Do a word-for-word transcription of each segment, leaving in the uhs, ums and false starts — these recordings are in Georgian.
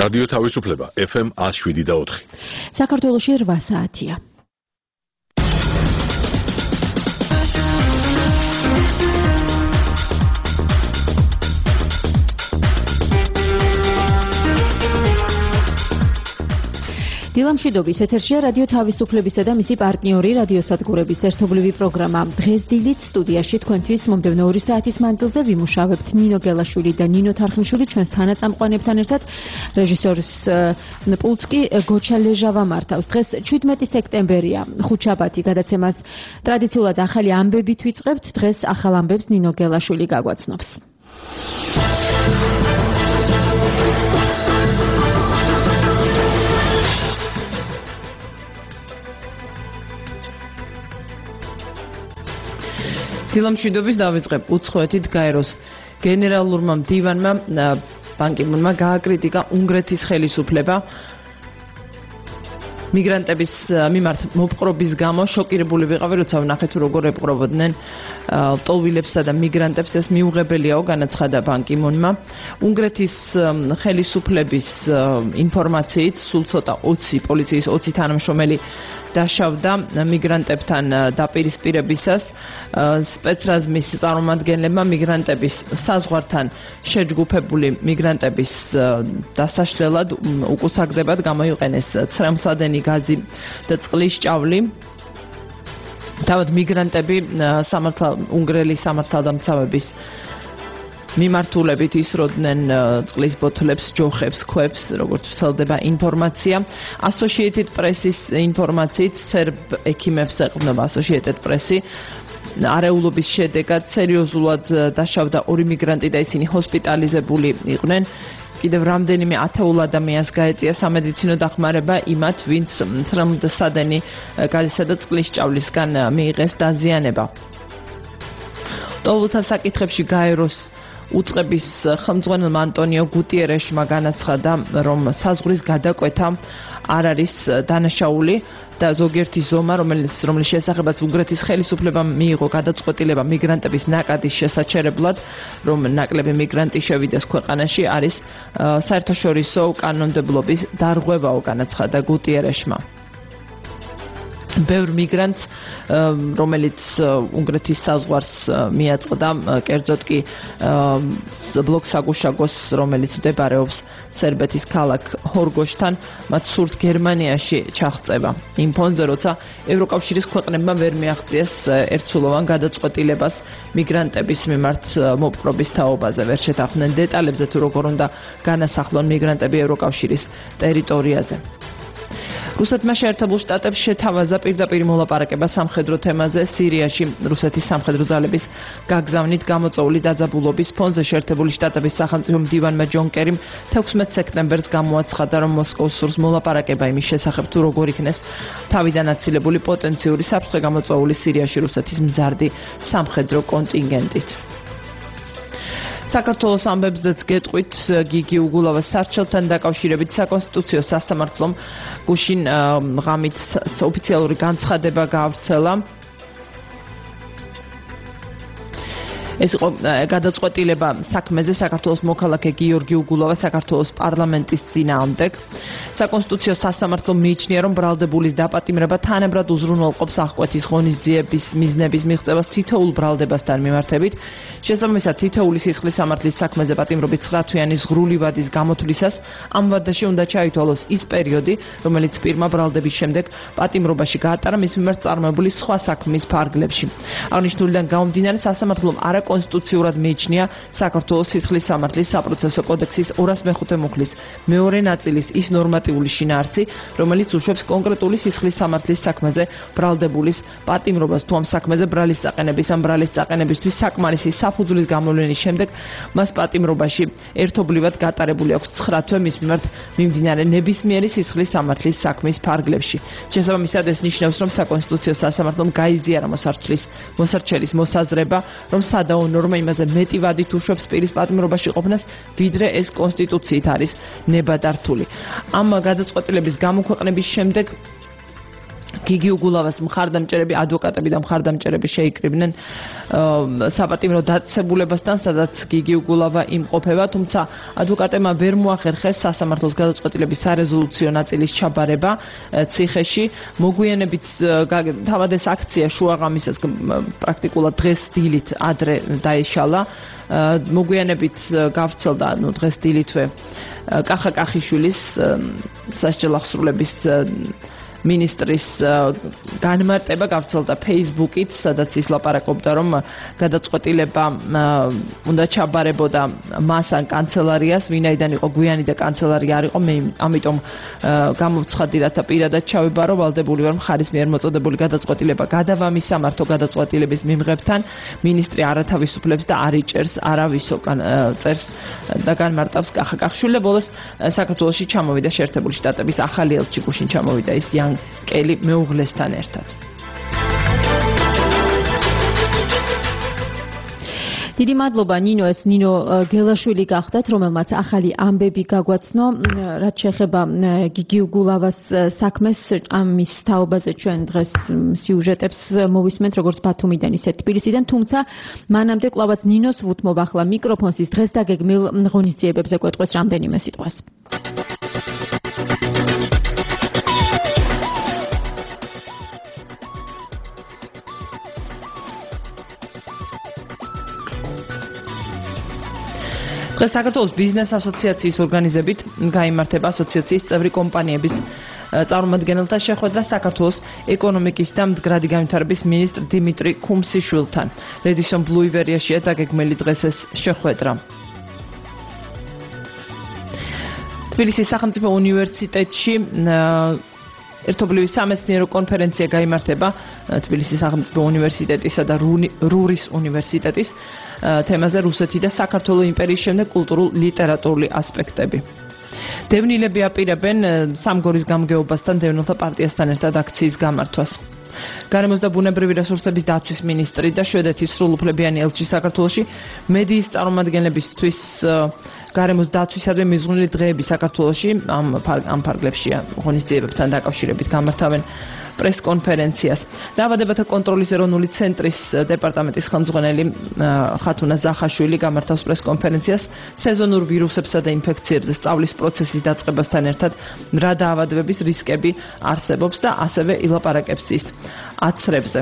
რადიო თავისუფლება ეფ ემ one oh seven და four. საქართველოში რვა საათია. დილამშვიდობის ეთერშია რადიო თავისუფლებისა და მისი პარტნიორი რადიოსადგურების ერთობლივი პროგრამა. დღეს დილით სტუდიაში თქვენთვის მომდევნო ორი საათის მანძილზე ვიმუშავებთ ნინო გელაშვილი და ნინო თარხნიშვილი ჩვენს თანაწამყვანებთან ერთად. რეჟისორის პულტს კი გოჩა ლეჟავა მართავს. დღეს შვიდმეტი სექტემბერია, ხუთშაბათი, გადაცემას ტრადიციულად ახალი ამბებით ვიწყებთ. დღეს ახალ ამბებს ნინო გელაშვილი გაგვაცნობს. დილამშვიდობის დავიწყებ უცხოეთით გაეროს გენერალურმა მდივანმა ბან კი მუნმა გააკრიტიკა უნგრეთის ხელისუფლება მიგრანტების მიმართ მოპყრობის გამო. შოკირებული ვიყავი, როცა ვნახეთ როგორ ეპყრობოდნენ ლტოლვილებსა და მიგრანტებს. ეს მიუღებელიაო, განაცხადა ბან კი მუნმა. უნგრეთის ხელისუფლების ინფორმაციით სულ ცოტა ოცი პოლიციის ოცი თანამშრომელი დაშავდა მიგრანტებთან დაპირისპირებისას. სპეცრაზმის წარმომადგენლებმა მიგრანტების საზღვართან შეჯგუფებული მიგრანტების დასაშლელად უკუსაგდებად გამოიყენეს ცრემლსადენი გაზი და წყლის ჭავლი. თავად მიგრანტები სამართლა უნგრელი სამართალდამცავების მიმართულებით ისროდნენ წყლის ბოთლებს, ჯოხებს, ქვებს, როგორც ვრცელდება ინფორმაცია. Associated Press-ის ინფორმაციით სერბ ექიმებს ეყრდნობა Associated Press-ი. არეულობის შედეგად სერიოზულად დაშავდა ორი მიგრანტი და ისინი ჰოსპიტალიზებული იყვნენ. კიდევ რამდენიმე ათეულ ადამიანს გაეწია სამედიცინო დახმარება იმათ, ვინც ცრემლსადენი გაზისა და წყლის ჭავლისგან მიიღეს დაზიანება. ლტოლვილთა საკითხებში გაეროს უწყების ხელმძღვანელმა ანტონიო გუტიერეშმა განაცხადა, რომ საზღვრის გადაკვეთა არ არის დანაშაული და ზოგიერთი ზომა, რომელიც რომლის შესახებაც უნგრეთის ხელისუფლებამ მიიღო გადაწყვეტილება მიგრანტების ნაკადის შესაჩერებლად, რომ ნაკლები მიგრანტი შევიდეს ქვეყანაში, არის საერთაშორისო კანონმდებლობის დარღვევაო, განაცხადა გუტიერეშმა. ბევრ მიგრანტს, რომელიც უნგრეთის საზღვარს მიაწყდა, კერძოდ კი ბლოკ-საგუშაგოს, რომელიც მდებარეობს სერბეთის ქალაქ ჰორგოშთან, მათ სურთ გერმანიაში ჩაღწევა. იმ ფონზე, როცა ევროკავშირის ქვეყნებმა ვერ მიაღწიეს ერთსულოვან გადაწყვეტილებას მიგრანტების მიმართ მოპყრობის თაობაზე. ვერ შეთანხმდნენ დეტალებზე, თუ როგორ უნდა განასახლონ მიგრანტები ევროკავშირის ტერიტორიაზე. რუსეთმა შეერთებულ შტატებს შეთავაზა პირდაპირ მოლაპარაკება სამხედრო თემაზე სირიაში. რუსეთის სამხედრო ძალების გაგზავნით გამოწვეული დაძაბულობის ფონზე შეერთებული შტატების სახელმწიფო მდივანმა ჯონ კერიმ თექვსმეტ სექტემბერს გამოაცხადა, რომ მოსკოვს სურს მოლაპარაკება იმის შესახებ, თუ როგორ იქნეს თავიდან აცილებული პოტენციური საფრთხე გამოწვეული სირიაში რუსეთის მზარდი სამხედრო კონტინგენტით. საქართველოს ამბებზეც გეტყვით, გიგი უგულავას სარჩელთან დაკავშირებით საკონსტიტუციო სასამართლომ გუშინ ღამით ოფიციალური განცხადება გაავრცელა. ეს იყო გადაწყვეტილება საქმეზე საქართველოს მოქალაქე გიორგი უგულავა საქართველოს პარლამენტის წინააღმდეგ. საკონსტიტუციო სასამართლომ მიიჩნია, რომ ბრალდებულის დაპატიმრება თანაბრად უზრუნველყოფს აღკვეთის ღონისძიების მიზნების მიღწევას თითოეულ ბრალდებასთან მიმართებით. შესაბამისად, თითოეული სისხლის სამართლის საქმეზე პატიმრობის ცხრათვიანი ზღვრული ვადის გამოთვლისას ამ ვადაში უნდა ჩაითვალოს ის პერიოდი, რომელიც პირმა ბრალდების შემდეგ პატიმრობაში გაატარა მის მიმართ წარმოებული სხვა საქმის ფარგლებში. აღნიშნულიდან გამომდინარე, სასამართლომ არა კონსტიტუციურად მიიჩნია საქართველოს სისხლის სამართლის საპროცესო კოდექსის ორას მეხუთე მუხლის მეორე ნაწილის ის ნორმატიული შინაარსი, რომელიც უშვებს კონკრეტული სისხლის სამართლის საქმეზე ბრალდებულის პატიმრობას, თუ ამ საქმეზე ბრალის წაყენების ან ბრალის წაყენებისთვის საკმარისი საფუძვლის გამოვლენის შემდეგ მას პატიმრობაში ერთობლივად გატარებული აქვს ცხრა თვე მის მიმართ მიმდინარე ნებისმიერი სისხლის სამართლის საქმის ფარგლებში. შესაბამისად, ეს ნიშნავს, რომ საკონსტიტუციო სასამართლომ გაიზიარა მოსარჩლის მოსარჩელის მოსაზრება, რომ სადაო ნორმა იმაზე მეტი ვადით უშვებს პირის პატიმრობაში ყოფნას, ვიდრე ეს კონსტიტუციით არის ნებადართული. ამ გადაწყვეტილების გამოქვეყნების შემდეგ გიგი უგულავას მხარდამჭერები, ადვოკატები და მხარდამჭერები შეიკრიბნენ საპატიმრო დაწესებულებასთან, სადაც გიგი უგულავა იმყოფება, თუმცა ადვოკატებმა ვერ მოახერხეს სასამართლოს გადაწყვეტილების სარეზოლუციო ნაწილის ჩაბარება ციხეში. მოგვიანებით თავად ეს აქცია შუაღამისას პრაქტიკულად დღეს დილით ადრე დაიშალა. მოგვიანებით გავრცელდა, ну დღეს დილითვე კახა კახიშვილის სასჯელ აღსრულების მინისტრის განმარტება გავრცელდა Facebook-ით, სადაც ის ლაპარაკობდა, რომ გადაწყვეტილება უნდა ჩაბარებოდა მას ან კანცელარიას, ვინაიდან იყო გვიანი და კანცელარია არ იყო, მე ამიტომ გამოვცხადი, რათა პირადად ჩავიბარო, ვალდებული ვარ მხარის მიერ მოწოდებული გადაწყვეტილება გადავამისამართო გადაწყვეტილების მიმღებთან, მინისტრი არათავისუფლებს და არ იჭერს არავისო წერს და განმარტავს კახა კახიშვილი. ბოლოს საქართველოში ჩამოვიდა შეერთებული შტატების ახალი ელჩი გუშინ ჩამოვიდა ის კელი მეუღლესთან ერთად. დიდი მადლობა ნინო, ეს ნინო გელაშვილი გახდათ, რომელმაც ახალი ამბები გაგვაცნო, რაც შეეხება გიგი უგულავას საქმეს, ამის თაობაზე ჩვენ დღეს სიუჟეტებს მოვისმენთ როგორც ბათუმიდან ისე თბილისიდან, თუმცა მანამდე კვლავაც ნინოს ვუთმობ ახლა მიკროფონს, ის დღეს დაგეგმილ ღონისძიებებზე გვეტყვის რამდენიმე სიტყვას. დღეს საქართველოს ბიზნეს ასოციაციის ორგანიზებით გაიმართება ასოციაციის წევრი კომპანიების წარმომადგენელთა შეხვედრა საქართველოს ეკონომიკის და მდგრადი განვითარების მინისტრ დიმიტრი ქუმსიშვილთან. Redison Blue Iberia-შია დაგეგმილი დღეს ეს შეხვედრა. თბილისის სახელმწიფო უნივერსიტეტში ერთობლივი სამეცნიერო კონფერენცია გაიმართება თბილისის სახელმწიფო უნივერსიტეტისა და რურის უნივერსიტეტის თემაზე რუსეთი და საქართველოს იმპერიის შემდეგ კულტურულ-ლიტერატურული ასპექტები. დევნილები აპირებენ სამგორის გამგეობასთან დევნილთა პარტიასთან ერთად აქციის გამართვას. გარემოს და ბუნებრივი რესურსების დაცვის მინისტრი და შვედეთის სრულუფლებიანი ელჩი საქართველოში მედიის წარმომადგენლებისთვის გარემოს დაცვისადმი მიზღვნილი დღეები საქართველოში ამ ამ ფარგლებშია ღონისძიებებთან დაკავშირებით გამართავენ პრეს-კონფერენციას. დაავადებათა კონტროლის ეროვნული ცენტრის დეპარტამენტის ხელმძღვანელი ხათუნა ზახაშვილი გამართავს პრეს-კონფერენციას სეზონურ ვირუსებსა და ინფექციებზე სწავლის პროცესის დაწყებასთან ერთად რა დაავადებების რისკები არსებობს და ასევე ილაპარაკებს ის აცრებზე.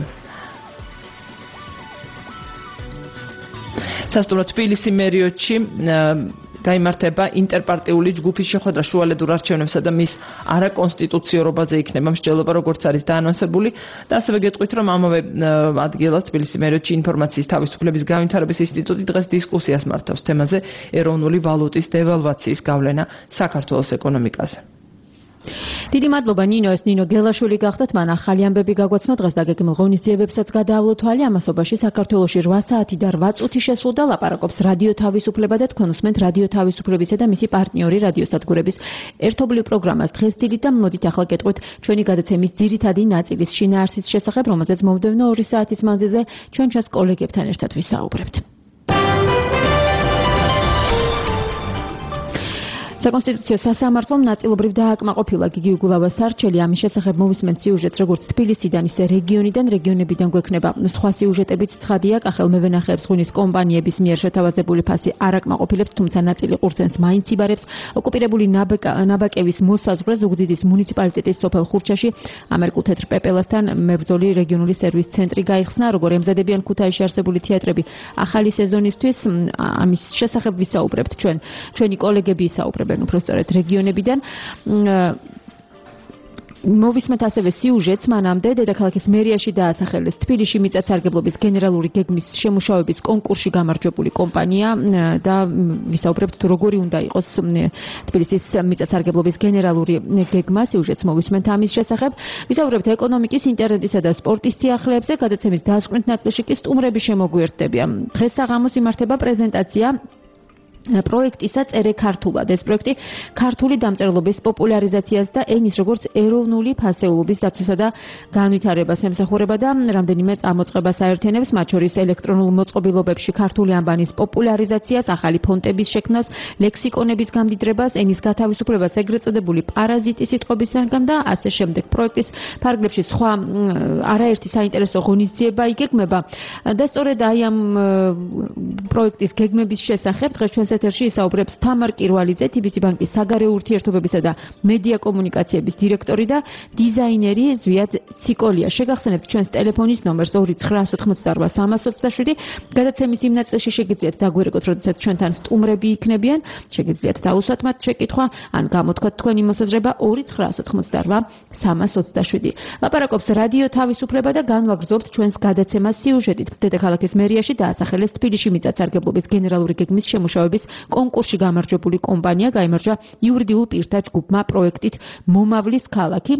სასტუმრო თბილისი მერიოტში გაიმართება ინტერპარტიული ჯგუფის შეხვედრა შუალედურ არჩევნებსა და მის არაკონსტიტუციურობაზე იქნება მსჯელობა, როგორც არის დაანონსებული და ასევე გეტყვით, რომ ამავე ადგილას თბილისის მერიოტში ინფორმაციის თავისუფლების განვითარების ინსტიტუტი დღეს დისკუსიას მართავს თემაზე ეროვნული ვალუტის დევალვაციის გავლენა საქართველოს ეკონომიკაზე. დიდი მადლობა ნინო, ეს ნინო გელაშვილი გახდათ, მან ახალი ამბები გაგვაცნო, დღეს დაგეგმილ ღონისძიებებსაც გადაავლო თვალი, ამასობაში საქართველოში რვა საათი და რვა წუთი შესრულდა, ლაპარაკობს რადიო თავისუფლება და თქვენ უსმენთ რადიო თავისუფლებისა და მისი პარტნიორი რადიოსადგურების ერთობლივ პროგრამას დღეს დილით და მოდით ახლა გეტყვით ჩვენი გადაცემის ძირითადი ნაწილის შინაარსის შესახებ, რომელზეც მომდევნო ორი საათის მანძილზე ჩვენ ჩვენს კოლეგებთან ერთად ვისაუბრებთ. საკონსტიტუციო სასამართლომ ნაწილობრივ დააკმაყოფილა გიგი უგულავას სარჩელი, ამის შესახებ მოვისმენთ სიუჟეტს როგორც თბილისიდან ისე რეგიონიდან, რეგიონებიდან გვექნება სხვა სიუჟეტებიც ცხადია, კახელ-მევენახეებს ღვინის კომპანიების მიერ შეთავაზებული ფასი არ აკმაყოფილებთ, თუმცა ნაწილი ყურძენს მაინც იბარებს. ოკუპირებული ნაბაკევის მოსაზღვრე ზუგდიდის მუნიციპალიტეტის სოფელ ხურჩაში ამერკულ თეთრ პეპელასთან მებრძოლი რეგიონული სერვის ცენტრი გაიხსნა, როგორ ემზადებიან ქუთაისში არსებული თეატრები ახალი სეზონისთვის, ამის შესახებ ვისაუბრებთ ჩვენ. ჩვენი კოლეგები ისაუბრებენ უფრო სწორედ რეგიონებიდან. მოვისმენთ ასევე სიუჟეტს მანამდე დედაქალაქის მერიაში დაასახელეს თბილისში მიწათსარგებლობის გენერალური გეგმის შემუშავების კონკურსში გამარჯვებული კომპანია და ვისაუბრებთ თუ როგორი უნდა იყოს თბილისის მიწათსარგებლობის გენერალური გეგმა. სიუჟეტს მოვისმენთ ამის შესახებ. ვისაუბრებთ ეკონომიკის, ინტერნეტისა და სპორტის სიახლეებზე. გადაცემის დასკვნით ნაწილში კი სტუმრები შემოგვიერთდებიან. დღეს საღამოს იმართება პრეზენტაცია პროექტისა წერე ქართულად. ეს პროექტი ქართული დამწერლობის პოპულარიზაციას და ენის როგორც ეროვნული ფასეულობის დაცვასა და განვითარებას ემსახურება და რამდენიმე წამოწყებას აერთიანებს, მათ შორის ელექტრონულ მოწყობილობებში ქართული ანბანის პოპულარიზაციას, ახალი ფონტების შექმნას, ლექსიკონების გამდიდრებას, ენის გათავისუფლებას, ეგრეთ წოდებული პარაზიტი სიტყვებისგან და ასე შემდეგ. პროექტის ფარგლებში სხვა არაერთი საინტერესო ღონისძიება იგეგმება და სწორედ აი ამ პროექტის გეგმების შესახებ დღეს ჩვენს ეთერში ისაუბრებს თამარ კირვალიძე, თი ბი სი ბანკის საგარეო ურთიერთობებისა და მედია კომუნიკაციების დირექტორი და დიზაინერი ზვიად ციკოლია. შეგახსენებთ ჩვენს ტელეფონის ნომერს ორი ცხრა ოცდაოთხმოცდარბა სამას ოცდაშვიდი. გადაცემის იმ ნაწილში შეგიძლიათ დაგვერეკოთ, როდესაც ჩვენთან სტუმრები იქნებიან, შეგიძლიათ დაუსვათ მათ შეკითხვა, ან გამოთქვათ თქვენი მოსაზრება ორი ცხრა ოცდაოთხმოცდარბა სამას ოცდაშვიდი. ლაპარაკობს რადიო თავისუფლება და განვაგრძობთ ჩვენს გადაცემას სიუჟეტით. დედაქალაქის მერიაში დაასახელეს თბილისში მიწათსარგებლობის გენერალური გეგმის შემუშავების კონკურსში გამარჯვებული კომპანია, გაიმარჯვა იურიდიულ პირთა ჯგუფმა პროექტით მომავლის ქალაქი.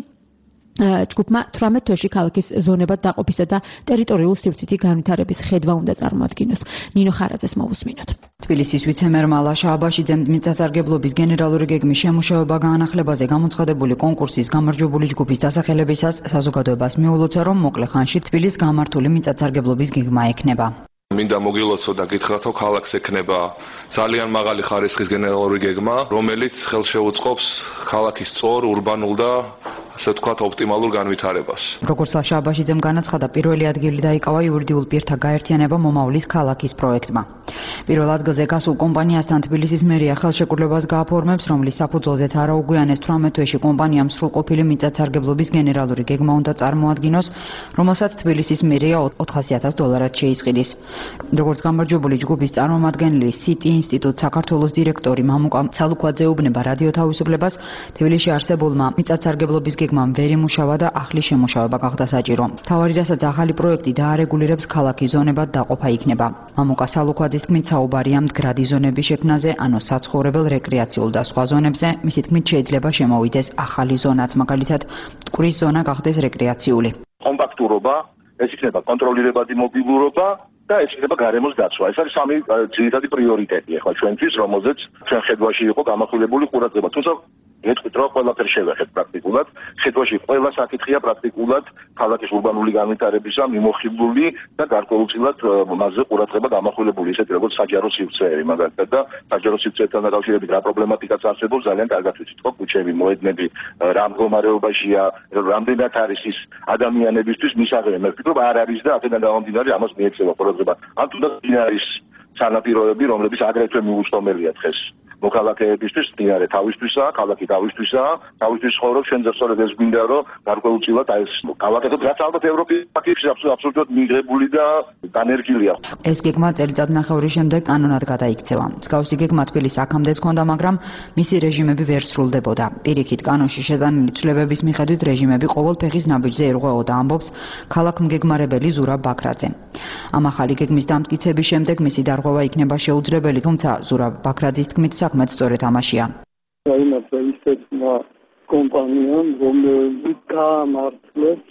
ჯგუფმა თვრამეტ თვეში ქალაქის ზონებად დაყოფისა და ტერიტორიულ სივრცითი განვითარების ხედვა უნდა წარმოადგინოს. ნინო ხარაძეს მოვუსმინოთ. თბილისის ვიცემერმა ლაშა აბაშიძემ მიწათსარგებლობის გენერალური გეგმის შემუშავება განახლებაზე გამოცხადებული კონკურსის გამარჯვებული ჯგუფის დასახელებისას საზოგადოებას მიულოცა, რომ მოკლე ხანში თბილისს გამართული მიწათსარგებლობის გეგმა ექნება. მინდა მოგილოცო და გითხრათო, ქალაქს ექნება ძალიან მაღალი ხარისხის გენერალური გეგმა, რომელიც ხელშეუწყობს ქალაქის სწორ, ურბანულ და ასე ვთქვათ, ოპტიმალურ განვითარებას. როგორც ლაშა აბაშიძემ განაცხადა, პირველი ადგილი დაიკავა იურიდიულ პირთა გაერთიანება მომავლის ქალაქის პროექტმა. პირველ ადგილზე გასულ კომპანიასთან თბილისის მერია ხელშეკრულებას გააფორმებს, რომლის საფუძველზეც არაუგვიანეს თვრამეტ თვეში კომპანიამ სრულყოფილი მიწათსარგებლობის გენერალური გეგმა უნდა წარმოადგინოს, რომელსაც თბილისის მერია ოთხასი ათას დოლარად შეისყიდის. როგორც გამარჯვებული ჯგუფის წარმომადგენელი სიტი ინსტიტუტ საქართველოს დირექტორი მამუკა ცალუქვაძე ეუბნება რადიო თავისუფლებას, თბილისში არსებულმა მიწათსარგებლობის გეგმამ ვერ იმუშავა და ახლის შემუშავება გახდა საჭირო. მთავარი რასაც ახალი პროექტი დაარეგულირებს ქალაქის ზონებად დაყოფა იქნება. მამუკა ცალუქვაძის თქმით, საუბარია მდგრადი ზონების შექმნაზე, ანუ საცხოვრებელ, რეკრეაციულ და სხვა ზონებზე. მისი თქმით, შეიძლება შემოვიდეს ახალი ზონაც, მაგალითად, მტკვრის ზონა გახდეს რეკრეაციული. კომპაქტურობა, ეს იქნება კონტროლირებადი მობილურობა და ეს იქნება გარემოს დაცვა. ეს არის სამი ძირითადი პრიორიტეტი ახლა ჩვენთვის, რომელზეც ჩვენ ხედვაში იყო გამახვილებული ყურადღება. თუმცა ეთქვით, რომ ყველაფერს შევეხეთ პრაქტიკულად. ხედვაში ყველა საკითხია პრაქტიკულად ქალაქის ურბანული განვითარებისა მიმოხილული და გარკვეულწილად მასზე ყურადღება გამახვილებული, ისეთი როგორც საჯარო სივრცეები მაგალითად და საჯარო სივრცეებთან დაკავშირებით რა პრობლემატიკაც არსებობს, ძალიან კარგად ვიცით, ხო, ქუჩები, მოედნები, რა მდგომარეობაშია, რამდენად არის ის ადამიანებისთვის მისაღები. მე ვფიქრობ, არ არის და აქედან გამომდინარე ამას მიექცევა ყურადღება. ან თუნდაც არის სანაპიროები, რომლებიც აგრეთვე მიუწვდომელია დღეს მოქალაქეებისთვის, მდინარე თავისთვისაა, ქალაქი თავისთვისაა, თავისთვის ცხოვრობ, შენზე სწორედ ეს გვინდა, რომ გარკვეულწილად აი ეს გავაკეთოთ, რაც ალბათ ევროპის პაკეტში აბსოლუტურად მიღებული და განერგილია. ეს გეგმა წელიწად ნახევრის შემდეგ კანონად გადაიქცევა. მსგავსი გეგმა თბილისს აქამდეც ჰქონდა, მაგრამ მისი რეჟიმები ვერ სრულდებოდა. პირიქით, კანონში შეტანილი ცვლილებების მიხედვით რეჟიმები ყოველ ფეხის ნაბიჯზე ერღვეოდა, ამბობს ქალაქმგეგმარებელი ზურაბ ბაქრაძე. ამ ახალი გეგმის დამტკიცების შემდეგ მისი დარღვევა იქნება შეუძლებელი, თუმცა ზურაბ ბაქრაძის თქმით, საქმეც სწორედ ამაშია. Იმათა ისეთმა კომპანიამ, რომელიც გაამართლებს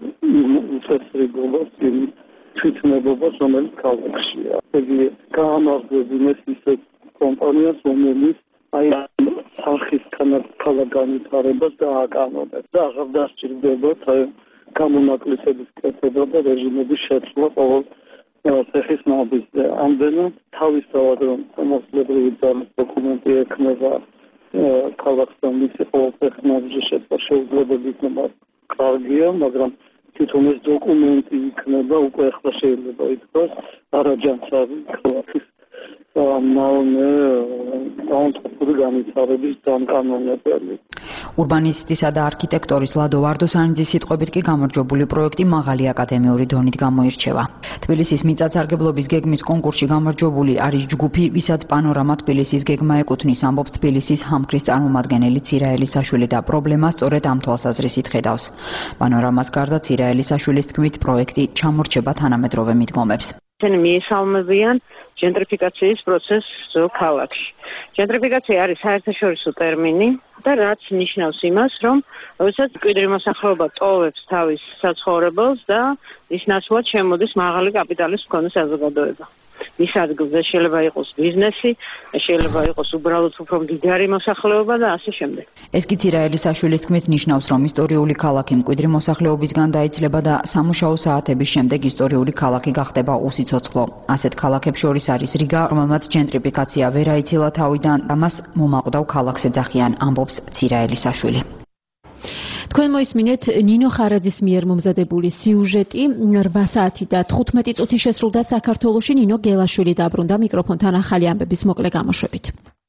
უწესრიგობას იმ თვითნებობას, რომელიც ქალაქშია. იგი გაამართლებინეს ისეთ კომპანიას, რომელიც აი სახის ქალაქ განვითარებას დააკანონებს და აღარ დასჭირდებათ გამონაკლისების კეთება და რეჟიმების შეცვლა ყოველ ფეხის ნაბიჯზე. ამდენად თავისთავად რომ მოსლებრივი ძალის დოკუმენტი ექნება ქალაქთან მისი ყოველ ფეხის ნაბიჯზე შეცვლა შეუძლებელი იქნება კარგია, მაგრამ თვითონ ეს დოკუმენტი იქნება უკვე ახლა შეიძლება ითქვას არაჯანსაღი ქალაქის მავნე დაუნტყური განვითარების დამკანონებელი. ურბანისტისა და არქიტექტორის ლადო ვარდოსანიძის სიტყვებით კი გამარჯვებული პროექტი მაღალი აკადემიური დონით გამოირჩევა. თბილისის მიწათსარგებლობის გეგმის კონკურსში გამარჯვებული არის ჯგუფი, ვისაც პანორამა თბილისის გეგმა ეკუთვნის, ამბობს თბილისის ჰამქრის წარმომადგენელი ცირაელისაშვილი და პრობლემა სწორედ ამ თვალსაზრისით ხედავს. პანორამას გარდა ცირაელისაშვილის თქმით, პროექტი ჩამორჩება თანამედროვე მიდგომებს. ისინი მიესალმებიან ჟენტრიფიკაციის პროცესს ქალაქში. ჟენტრიფიკაცია არის საერთაშორისო ტერმინი და რაც ნიშნავს იმას, რომ როდესაც მკვიდრი მოსახლეობა ტოვებს თავის საცხოვრებელს და ის ნაცვლად შემოდის მაღალი კაპიტალის მქონე საზოგადოება. მის ადგილზე შეიძლება იყოს ბიზნესი, შეიძლება იყოს უბრალოდ უფრო მდიდარი მოსახლეობა და ასე შემდეგ. ეს კი ცირაელისაშვილის თქმით ნიშნავს, რომ ისტორიული ქალაქი მკვიდრი მოსახლეობისგან დაიცლება და სამუშაო საათების შემდეგ ისტორიული ქალაქი გახდება უსიცოცხლო. ასეთ ქალაქებს შორის არის რიგა, რომელმაც ჯენტრიფიკაცია ვერ აიცილა თავიდან და მას მომაყდავ ქალაქს ეძახიან, ამბობს ცირაელისაშვილი. თქვენ მოისმინეთ ნინო ხარაძის მიერ მომზადებული სიუჟეტი. რვა საათი და თხუთმეტი წუთი შესრულდა საქართველოში. ნინო გელაშვილი დაბრუნდა მიკროფონთან ახალი ამბების მოკლე გამოშვებით.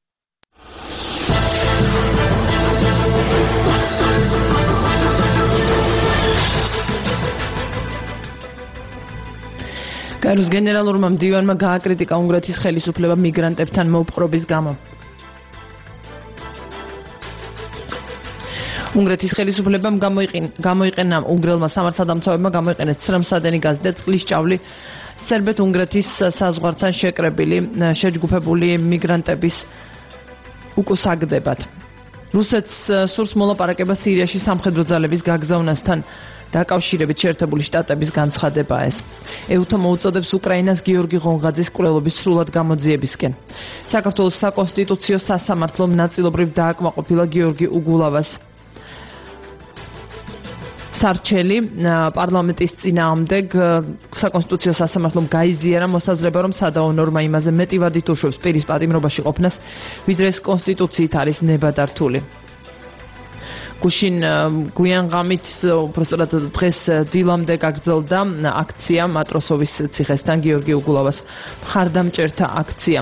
კაიროს გენერალურმა მდივანმა გააკრიტიკა უნგრეთის ხელისუფლება მიგრანტებთან მოპყრობის გამო. უნგრეთის ხელისუფლებამ გამოიყენა უნგრელმა სამართალდამცავებმა გამოიყენეს ცრემსადენი გაზი და წყლის ჭავლი სერბეთ-უნგრეთის საზღვართან შეკრებილი შეჯგუფებული მიგრანტების უკუსაგდებად. რუსეთს სურს მოლაპარაკება სირიაში სამხედრო ძალების გაგზავნასთან დაკავშირებით შეერთებული შტატების განცხადება ეს. ეუთო მოუწოდებს უკრაინას გიორგი ღონღაძის კვლელობის სრულად გამოძიებისკენ. საქართველოს საკონსტიტუციო სასამართლომ ნაწილობრივ დააკმაყოფილა გიორგი უგულავას სარჩელი პარლამენტის წინააღმდეგ საკონსტიტუციო სასამართლომ გაიზიარა მოსაზრება, რომ სადაო ნორმა იმაზე მეტი ვადით უშვებს პირის პატიმრობაში ყოფნას, ვიდრე ეს კონსტიტუციით არის ნებადართული. გუშინ გვიან ღამით უბრალოდ დღეს დილამდე გაგრძელდა აქცია მატროსოვის ციხესთან გიორგი უგულავას მხარდამჭერთა აქცია.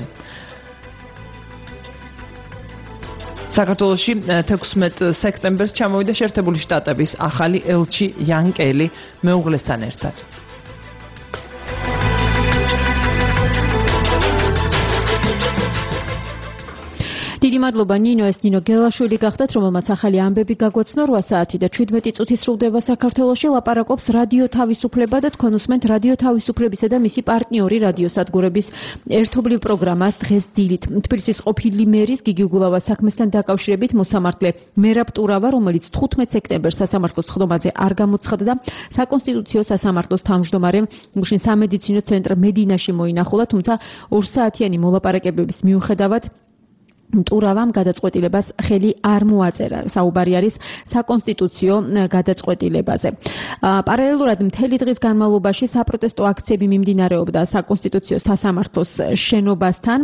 საქართველოში თექვსმეტ სექტემბერს ჩამოვიდა შეერთებული შტატების ახალი ელჩი იან კელი მეუღლესთან ერთად. დიდი მადლობა ნინო, ეს ნინო გელაშვილი გახდათ, რომელმაც ახალი ამბები გაგვაცნო. რვა საათი და შვიდმეტი წუთი სრულდება საქართველოში. ლაპარაკობს რადიო თავისუფლება და თქვენ უსმენთ რადიო თავისუფლებისა და მისი პარტნიორი რადიოსადგურების ერთობლივ პროგრამას დღეს დილით. თბილისის ყოფილი მერის გიგი უგულავას საქმესთან დაკავშირებით მოსამართლე მერაბ ტურავა, რომელიც თხუთმეტ სექტემბერს სასამართლოს ხდომაზე არ გამოცხადდა და საკონსტიტუციო სასამართლოს თავმჯდომარემ გუშინ სამედიცინო ცენტრ მედინაში მოინახულა, თუმცა ორ საათიანი მოლაპარაკებების მიუხედავად ტურავამ გადაწყვეტილებას ხელი არ მოაწერა. საუბარი არის საკონსტიტუციო გადაწყვეტილებაზე. პარალელურად მთელი დღის განმავლობაში საპროტესტო აქციები მიმდინარეობდა საკონსტიტუციო სასამართლოს შენობასთან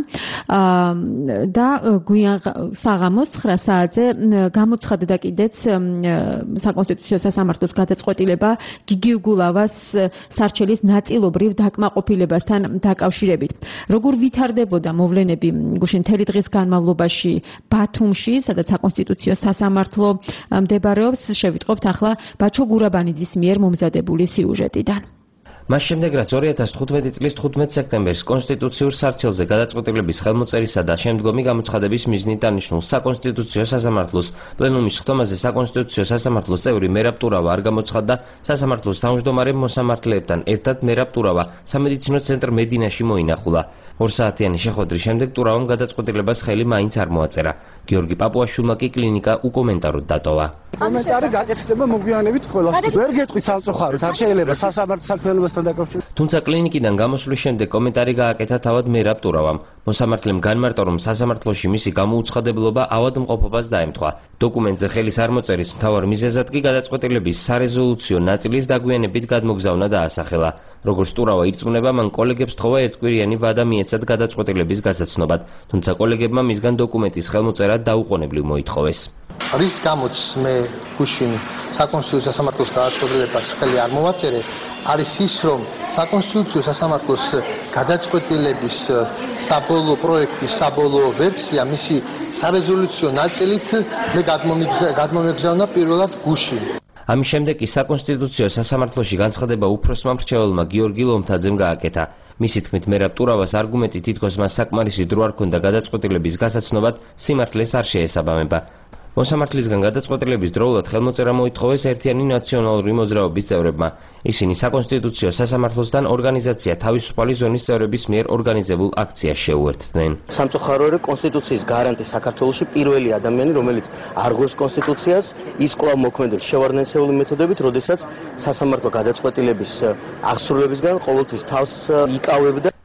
და გვიან საღამოს ცხრა საათზე გამოცხადდა კიდეც საკონსტიტუციო სასამართლოს გადაწყვეტილება გიგი უგულავას სარჩელის ნაწილობრივ დაკმაყოფილებასთან დაკავშირებით. როგორ ვითარდებოდა მოვლენები გუშინ მთელი დღის განმავლობაში ბათუმში, სადაც საკონსტიტუციო სასამართლო მდებარეობს, შევიტყობთ ახლა ბაჩო გურაბანიძის მიერ მომზადებული სიუჟეტიდან. მას შემდეგ რაც ორი ათას თხუთმეტი წლის თხუთმეტ სექტემბერს კონსტიტუციურ სარჩელზე გადაწყვეტილების ხელმოწერისა და შემდგომი გამოცხადების მიზნით დანიშნულ საკონსტიტუციო სასამართლოს პლენუმის ხდომაზე საკონსტიტუციო სასამართლოს წევრი მერაბ ტურავა არ გამოცხადდა, სასამართლოს თავმჯდომარე მოსამართლეებთან ერთად მერაბ ტურავა სამედიცინო ცენტრ მედინაში მოინახულა. ორ საათიანი შეხვედრის შემდეგ ტურავამ გადაწყვეტილებას ხელი მაინც არ მოაწერა. გიორგი პაპუაშვილმა კი კლინიკა უკომენტაროდ დატოვა. კომენტარი გაკეთდება მოგვიანებით ყველა. ვერ გეტყვით სამწუხაროდ, არ შეიძლება სასამართლო საქმიანობასთან დაკავშირებით. თუმცა კლინიკიდან გამოსვლის შემდეგ კომენტარი გააკეთა თავად მერაბ ტურავამ. მოსამართლემ განმარტა, რომ სასამართლოში მისი გამოუცხადებლობა ავადმყოფობას დაემთხვა. დოკუმენტზე ხელის არ მოწერის მთავარ მიზეზად კი გადაწყვეტილების სარეზოლუციო ნაწილის დაგვიანებით გადმოგზავნა დაასახელა. როგორც ტურავა ირწმუნება, მან კოლეგებს თხოვა ერთკვირიანი ვადა მიეცათ გადაწყვეტილების გასაცნობად, თუმცა კოლეგებმა მისგან დოკუმენტის ხელმოწერა დაუყოვნებლივ მოითხოვეს. რის გამოც მე გუშინ საკონსტიტუციო სასამართლოს გადაწყვეტილებას ხელი არ მოვაწერე, არის ის, რომ საკონსტიტუციო სასამართლოს გადაწყვეტილების საბოლოო პროექტის საბოლოო ვერსია მისი სარეზოლუციო ნაწილით მე გადმომეგზავნა პირველად გუშინ. ამის შემდეგ კი საკონსტიტუციო სასამართლოში განცხადება უფროსმა მრჩეველმა გიორგი ლომთაძემ გააკეთა. მისი თქმით, მერაბ ტურავას არგუმენტი თითქოს მას საკმარისი დრო არ ჰქონდა გადაწყვეტილების გასაცნობად, სიმართლეს არ შეესაბამება. მოსამართლისგან გადაწყვეტილების დროულად ხელმოწერა მოითხოვეს ერთიანი ნაციონალური მოძრაობის წევრებმა. ისინი საკონსტიტუციო სასამართლოსთან ორგანიზაცია თავისუფალი ზონის წევრების მიერ ორგანიზებულ აქციას შეუერთდნენ. სამწუხაროა, რომ კონსტიტუციის გარანტი საქართველოში პირველი ადამიანი, რომელიც არღვევს კონსტიტუციას, ის კვლავ მოქმედებს შევარდნენცეული მეთოდებით, როდესაც სასამართლო გადაწყვეტილების აღსრულებისგან ყოველთვის თავს იკავებდა.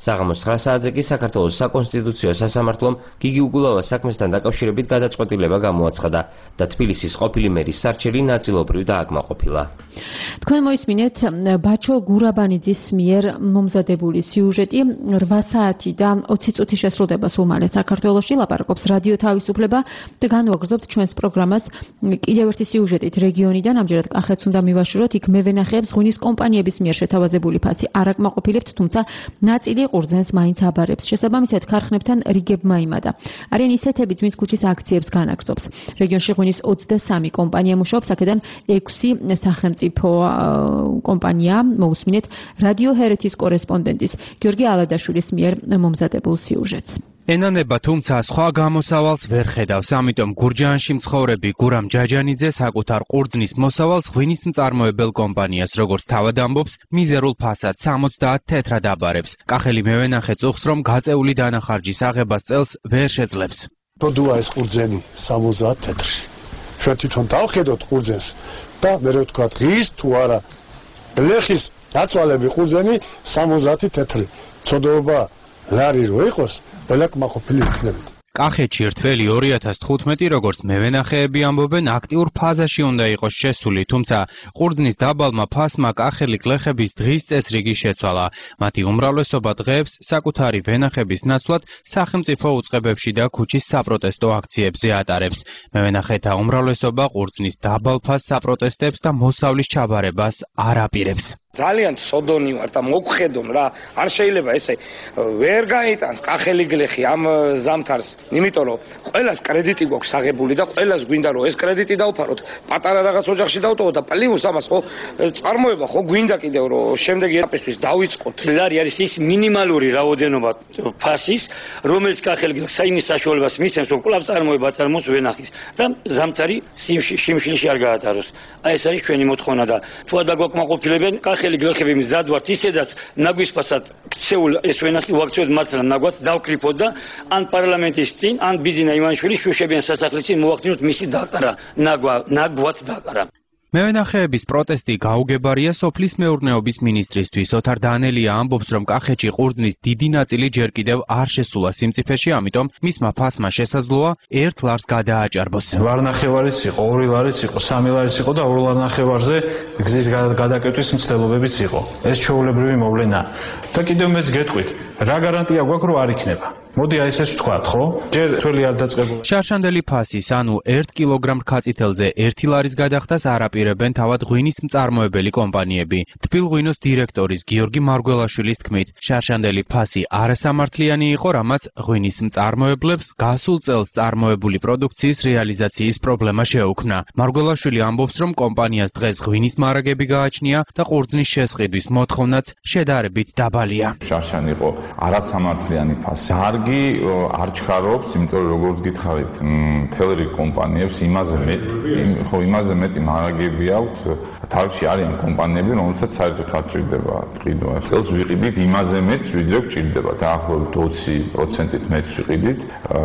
საღამოს ცხრა საათზე კი საქართველოს საკონსტიტუციო სასამართლომ გიგი უგულავას საქმესთან დაკავშირებით გადაწყვეტილება გამოაცხადა და თბილისის ყოფილი მერის სარჩელი ნაწილობრივ დააკმაყოფილა. თქვენ მოისმინეთ ბაჩო გურაბანიძის მიერ მომზადებული სიუჟეტი რვა საათი და ოცი წუთი შესრულდება სულ მალე საქართველოში, ლაპარაკობს რადიო თავისუფლება და განვაგრძობთ ჩვენს პროგრამას კიდევ ერთი სიუჟეტით რეგიონიდან. ამჯერად კახეთს უნდა მივაშუროთ, იქ მევენახეებს ღვინის კომპანიების მიერ შეთავაზებული ფასი არ აკმაყოფილებთ, თუმცა ნაწილი ყურძენს მაინც აბარებს. შესაბამისად ქარხნებთან რიგებმა იმადა. არიან ისეთებიც, ვინც ქუჩის აქციებს განაგრძობს. რეგიონში ღვინის ოცდასამი კომპანია მუშაობს, აქედან ექვსი სახელმწიფო კომპანია. მოусმინეთ რადიო ჰერეთის კორესპონდენტის გიორგი ალადაშვილის მიერ მომზადებულ სიუჟეტს. ენანება თუმცა სხვა გამოსავალს ვერ ხედავს, ამიტომ გურჯაანში მცხოვრები გურამ ჯაჯანიძე საკუთარ ყურძნის მოსავალს ღვინის მწარმოებელ კომპანიას, როგორც თავად ამბობს, მიზერულ ფასად სამოცდაათ თეთრად აბარებს. კახელი მევენახე წუხს, რომ გაწეული დანახარჯის აღებას წელს ვერ შეძლებს. როდუა ეს ყურძენი სამოცდაათ თეთრში. ჩვენ თვითონ დავხედოთ ყურძენს და მე რო ვთქვა ღის თუ არა ბლეხის დაწვალები ყურძენი სამოცდაათი თეთრი. ცოდოობა ლარი რო იყოს, ყველა კმაყოფილი იქნებით. კახეთში რთველი ორი ათას თხუთმეტი, როგორც მევენახეები ამბობენ, აქტიურ ფაზაში უნდა იყოს შესული, თუმცა ყურძნის დაბალმა ფასმა კახელი გლეხების დღის წესრიგი შეცვალა. მათი უმრავლესობა დღეებს საკუთარი ვენახების ნაცვლად სახელმწიფო უწყებებში და ქუჩის საპროტესტო აქციებზე ატარებს. მევენახეთა უმრავლესობა ყურძნის დაბალ ფასს საპროტესტებს და მოსავლის ჩაბარებას არ აპირებს. ძალიან სოდონი ვარ და მოგხედონ რა, არ შეიძლება ესე ვერ გაიტანს კახელი გლეხი ამ ზამთარს, იმიტომ რომ ყველას კრედიტი გვაქვს აღებული და ყველას გვინდა რომ ეს კრედიტი დავფაროთ, პატარა რაღაც ოჯახში დავტოვოთ და პლუს ამას ხო წარმოება ხო გვინდა კიდევ რომ შემდეგი ეტაპისთვის დავიწყოთ. ლარი არის ის მინიმალური რაოდენობა ფასის, რომელიც კახელი გლეხს საიმის საშუალებას მისცემს რომ კვლავ წარმოება წარმოოს ვენახის და ზამთარი შიმშილში არ გაატაროს. აი ეს არის ჩვენი მოთხოვნა და თუ არ დაგვაკმაყოფილებენ კახელი გლეხები მზად ვართ ისედაც ნაგვის ფასად ქცეულ ეს ვენახი ვაქცევთ მართლა ნაგვაც დავკრიფოთ და ან პარლამენტის წინ ან ბიძინა ივანიშვილის შუშებიან სასახლის წინ მოვახდინოთ მისი დაკრა ნაგვა ნაგვაც დაკრა. მევენახეების პროტესტი გაუგებარია სოფლის მეურნეობის მინისტრისთვის. ოთარ დანელია ამბობს, რომ კახეთში ყურძნის დიდი ნაწილი ჯერ კიდევ არ შესულა სიმწიფეში, ამიტომ მისმა ფასმა შესაძლოა ერთ ლარს გადააჭარბოს. ლარნახევარის იყო, ორი ლარის იყო, სამი ლარის იყო და ორ ლარნახევარზე გზის გადაკეტვის მცდელობებიც იყო. ეს ჩვეულებრივი მოვლენაა. და კიდევ მეც გეტყვით, რა გარანტია გვაქვს რომ არ იქნება? მოდი აი ესეც ვთქვათ, ხო? ჯერ თველი არ დაწყებულა. შარშანდელი ფასის, ანუ ერთ კილოგრამ რქაწითელზე ერთი ლარის გადახდას არ აპირებენ თავად ღვინის მწარმოებელი კომპანიები. თბილღვინოს დირექტორის გიორგი მარგველაშვილის თქმით, შარშანდელი ფასი არასამართლიანი იყო, რამაც ღვინის მწარმოებლებს გასულ წელს წარმოებული პროდუქციის რეალიზაციის პრობლემა შეუქმნა. მარგველაშვილი ამბობს, რომ კომპანიას დღეს ღვინის მარაგები გააჩნია და ყურძნის შესყიდვის მოთხოვნაც შედარებით დაბალია. შარშანი იყო არასამართლიანი ფასი. კარგი არ ჩქარობს, იმიტომ რომ როგორც გითხარით, მთელ რიგ კომპანიებს იმაზე მეტი, ხო იმაზე მეტი მარაგები აქვს. თავში არიან კომპანიები, რომელსაც საერთოდ არ ჭირდება ყიდვა. წელს ვიყიდით იმაზე მეტს, ვიდრე გჭირდება. დაახლოებით ოცი პროცენტით მეტს ვიყიდით,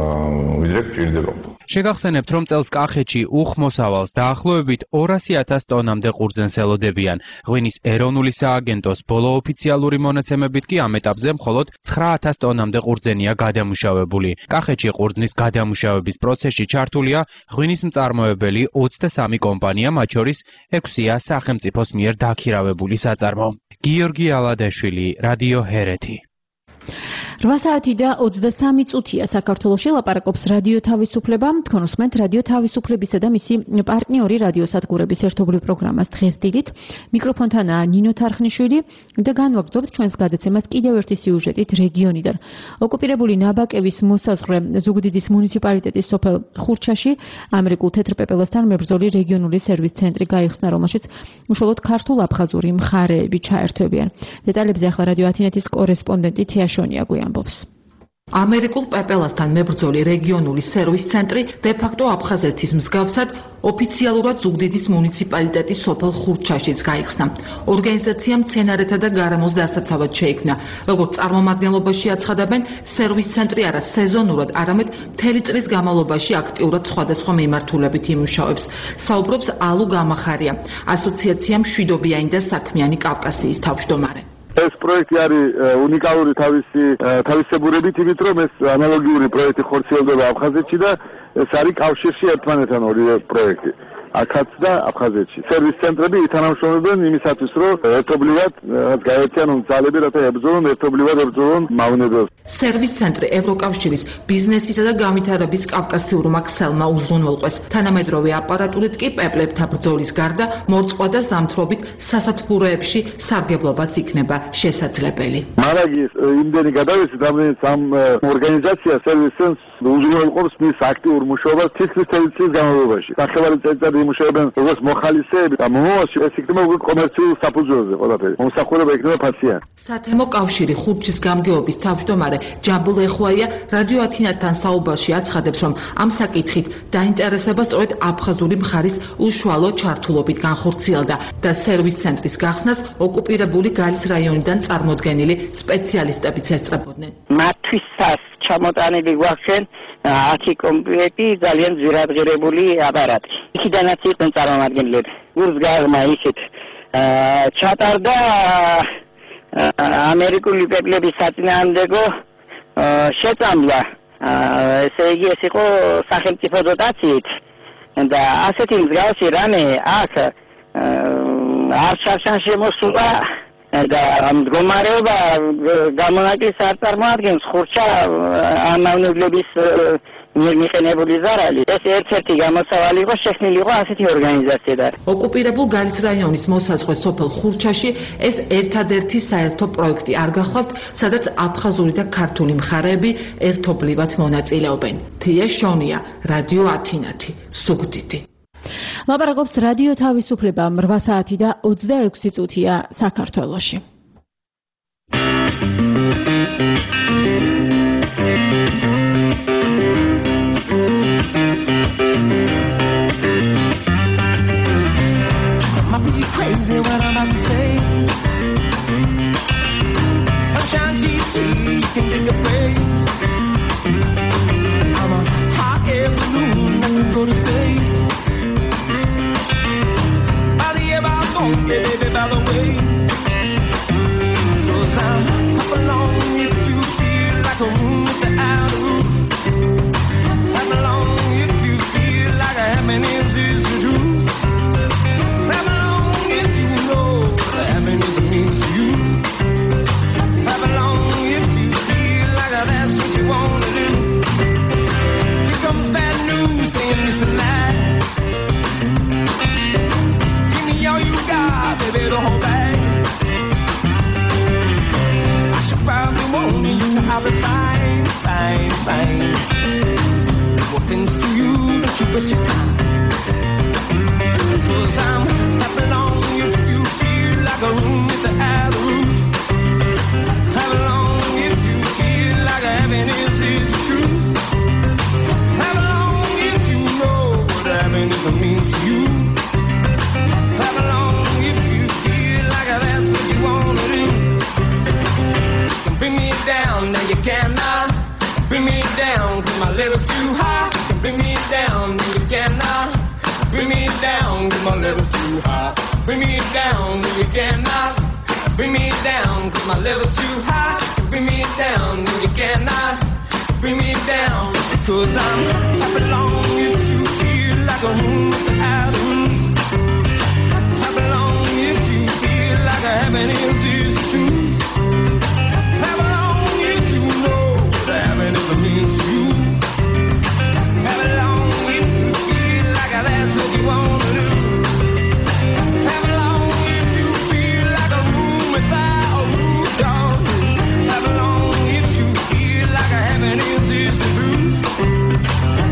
ვიდრე გჭირდება. შეგახსენებთ, რომ წელს კახეთში უხმოსავალს დაახლოებით ორასი ათას ტონამდე ყურძენს ელოდებიან. ღვინის ეროვნული სააგენტოს ბოლო ოფიციალური მონაცემებით კი ამ ეტაპზე მხოლოდ ცხრა ათას ტონამდე ყურძენია გადამუშავებული. კახეთში ყურძნის გადამუშავების პროცესში ჩართულია ღვინის მწარმოებელი ოცდასამი კომპანია, მათ შორის ექვსია სახელმწიფოს მიერ დაქირავებული საწარმო. გიორგი ალადაშვილი, რადიო ჰერეთი. რვა საათი და ოცდასამი წუთია საქართველოში, ლაპარაკობს რადიო თავისუფლება. თქვენ უსმენთ რადიო თავისუფლებისა და მისი პარტნიორი რადიოსადგურების ერთობლივ პროგრამას დღეს დილით. მიკროფონთანაა ნინო თარხნიშვილი და განვაგრძობთ ჩვენს გადაცემას კიდევ ერთი სიუჟეტით რეგიონიდან. ოკუპირებული ნაბაკების მოსაზღვრე ზუგდიდის მუნიციპალიტეტის სოფელ ხურჩაში ამერიკულ თეთრ პეპელასთან მებრძოლი რეგიონული სერვის ცენტრი გაიხსნა, რომელშიც უშუალოდ ქართულ-აფხაზური მხარეები ჩაერთვებიან. დეტალებზე ახლა რადიო ათინეთის კორესპონდენტი თეაშონია გვიან. ამერიკულ პეპელასთან მებრძოლი რეგიონული სერვის ცენტრი დე-ფაქტო აფხაზეთის მსგავსად ოფიციალურად ზუგდიდის მუნიციპალიტეტის სოფელ ხურჩაშიც გაიხსნა. ორგანიზაცია მცენარეთა და გარემოს დასაცავად შეიქმნა. როგორც წარმომადგენლობაში აცხადებენ, სერვის ცენტრი არა სეზონურად, არამედ მთელი წლის განმავლობაში აქტიურად სხვადასხვა მიმართულებით იმუშავებს. საუბრობს ალუ გამახარია, ასოციაცია მშვიდობიანი და საქმიანი კავკასიის თავმჯდომარე. ეს პროექტი არის უნიკალური თავისი თავისებურებით, იმით რომ ეს ანალოგიური პროექტი ხორციელდება აფხაზეთში და ეს არის კავშირში ერთმანეთთან ორივე პროექტი. აქაც და აფხაზეთში. სერვის ცენტრები ითანამშრომლობენ იმისათვის, რომ ერთობლივად გაერთიანონ ძალები, რათა ებრძოლონ ერთობლივად ებრძოლონ მავნებელს. სერვის ცენტრი ევროკავშირის ბიზნესისა და განვითარების კავკასიურმა ქსელმა უზრუნველყვეს. თანამედროვე აპარატურით კი პეპლებთა ბრძოლის გარდა მორწყვა და ზამთრობით სასათბუროებში სარგებლობაც იქნება შესაძლებელი. მარაგის იმდენი გადავეცით, რამდენიც ამ ორგანიზაცია სერვის ცენტრს უზრუნველყოფს მის აქტიურ მუშაობას თითქმის წელი წლის განმავლობაში. ნახევარი წელიწადი იმუშავებენ როგორც მოხალისეები და მომავალში ეს იქნება უკვე კომერციულ საფუძველზე ყველაფერი. მომსახურება იქნება ფაციანი. სათემო კავშირი ხურჩის გამგეობის თავმჯდომარე ჯაბულ ეხვაია რადიო ათინათთან საუბარში აცხადებს, რომ ამ საკითხით დაინტერესება სწორედ აფხაზური მხარის უშუალო ჩართულობით განხორციელდა და სერვის ცენტრის გახსნას ოკუპირებული გალის რაიონიდან წარმოდგენილი სპეციალისტებიც ესწრებოდნენ. მათთვისაც ჩამოტანილი გვაქვს ათი კომპლექტი ძალიან ძვირადღირებული აპარატი. იქიდანაც იყვნენ წარმომადგენლები. გურსგაღმა ისეთ ჩატარდა ამერიკული პეპლების საწინააღმდეგო შეწამლა. ესე იგი ეს იყო სახელმწიფო დოტაციით და ასეთი მსგავსი რამე აქ არ შარშან შემოსულა და მდგომარეობა გამონაკლისს არ წარმოადგენს ხურჩა ამავნებლების მიღებული ზარალი. ეს ერთ-ერთი გამოსავალი იყო შექმნილი იყო ასეთი ორგანიზაციიდან. ოკუპირებულ გალის რაიონის მოსაზღვრე სოფელ ხურჩაში ეს ერთადერთი საერთო პროექტი არ გახლავთ, სადაც აფხაზური და ქართული მხარეები ერთობლივად მონაწილეობენ. თია შონია, რადიო ათინათი, სუგდიდი. ლაპარაკობს რადიო თავისუფლება რვა საათი და ოცდაექვსი წუთია საქართველოში. Crazy what I'm about to say. Sunshine G C, you can take a break. I'm a hot air balloon that can go to space. By the air, by the phone, baby, by the way. Cause I'm up along if you feel like a room with the outer roof. Clap along if you feel like a happiness is the truth. I'll be fine, fine, fine. What things to you that you waste your time? Cause I'm clap along if you feel like a room with the outer roof. Clap along if you feel like happiness is the truth. Clap along if you know what happiness means to you. Clap along if you feel like that's what you wanna do. Bring me down, now you cannot bring me down, cause my level's too high. Bring me down, now you cannot bring me down, cause my level's too high. Bring me down, now you cannot bring me down, cause my level's too high. Bring me down, now you cannot bring me down, cause I'm clap along if you feel like a room without a roof. Clap along if you feel like a happiness is the truth. Means to you. Have it long if you feel like that's what you want to do. Have it long if you feel like a room without a roof, dog. Have it long if you feel like a happiness is the truth.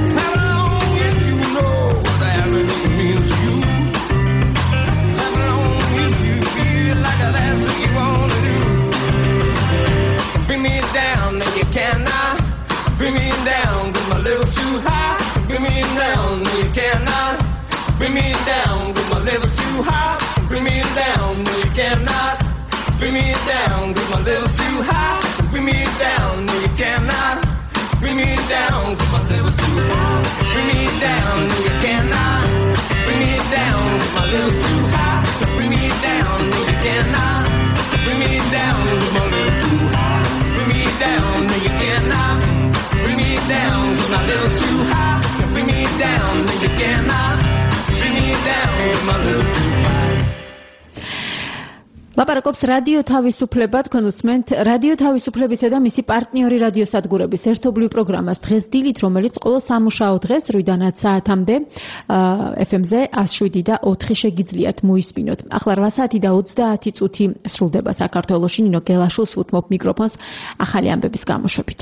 ლაპარაკობს რადიო თავისუფლება, თქვენ უსმენთ რადიო თავისუფლებისა და მისი პარტნიორი რადიოსადგურების ერთობლივ პროგრამას დღეს დილით, რომელიც ყოველ სამუშაო დღეს რვიდანაც საათამდე ეფ ემ-ზე ათას შვიდი და ოთხი შეგიძლიათ მოისმინოთ. ახლა რვა საათი და ოცდაათი წუთი სრულდება საქართველოში. ნინო გელაშვილს უთმობ მიკროფონს ახალი ამბების გამოშვებით.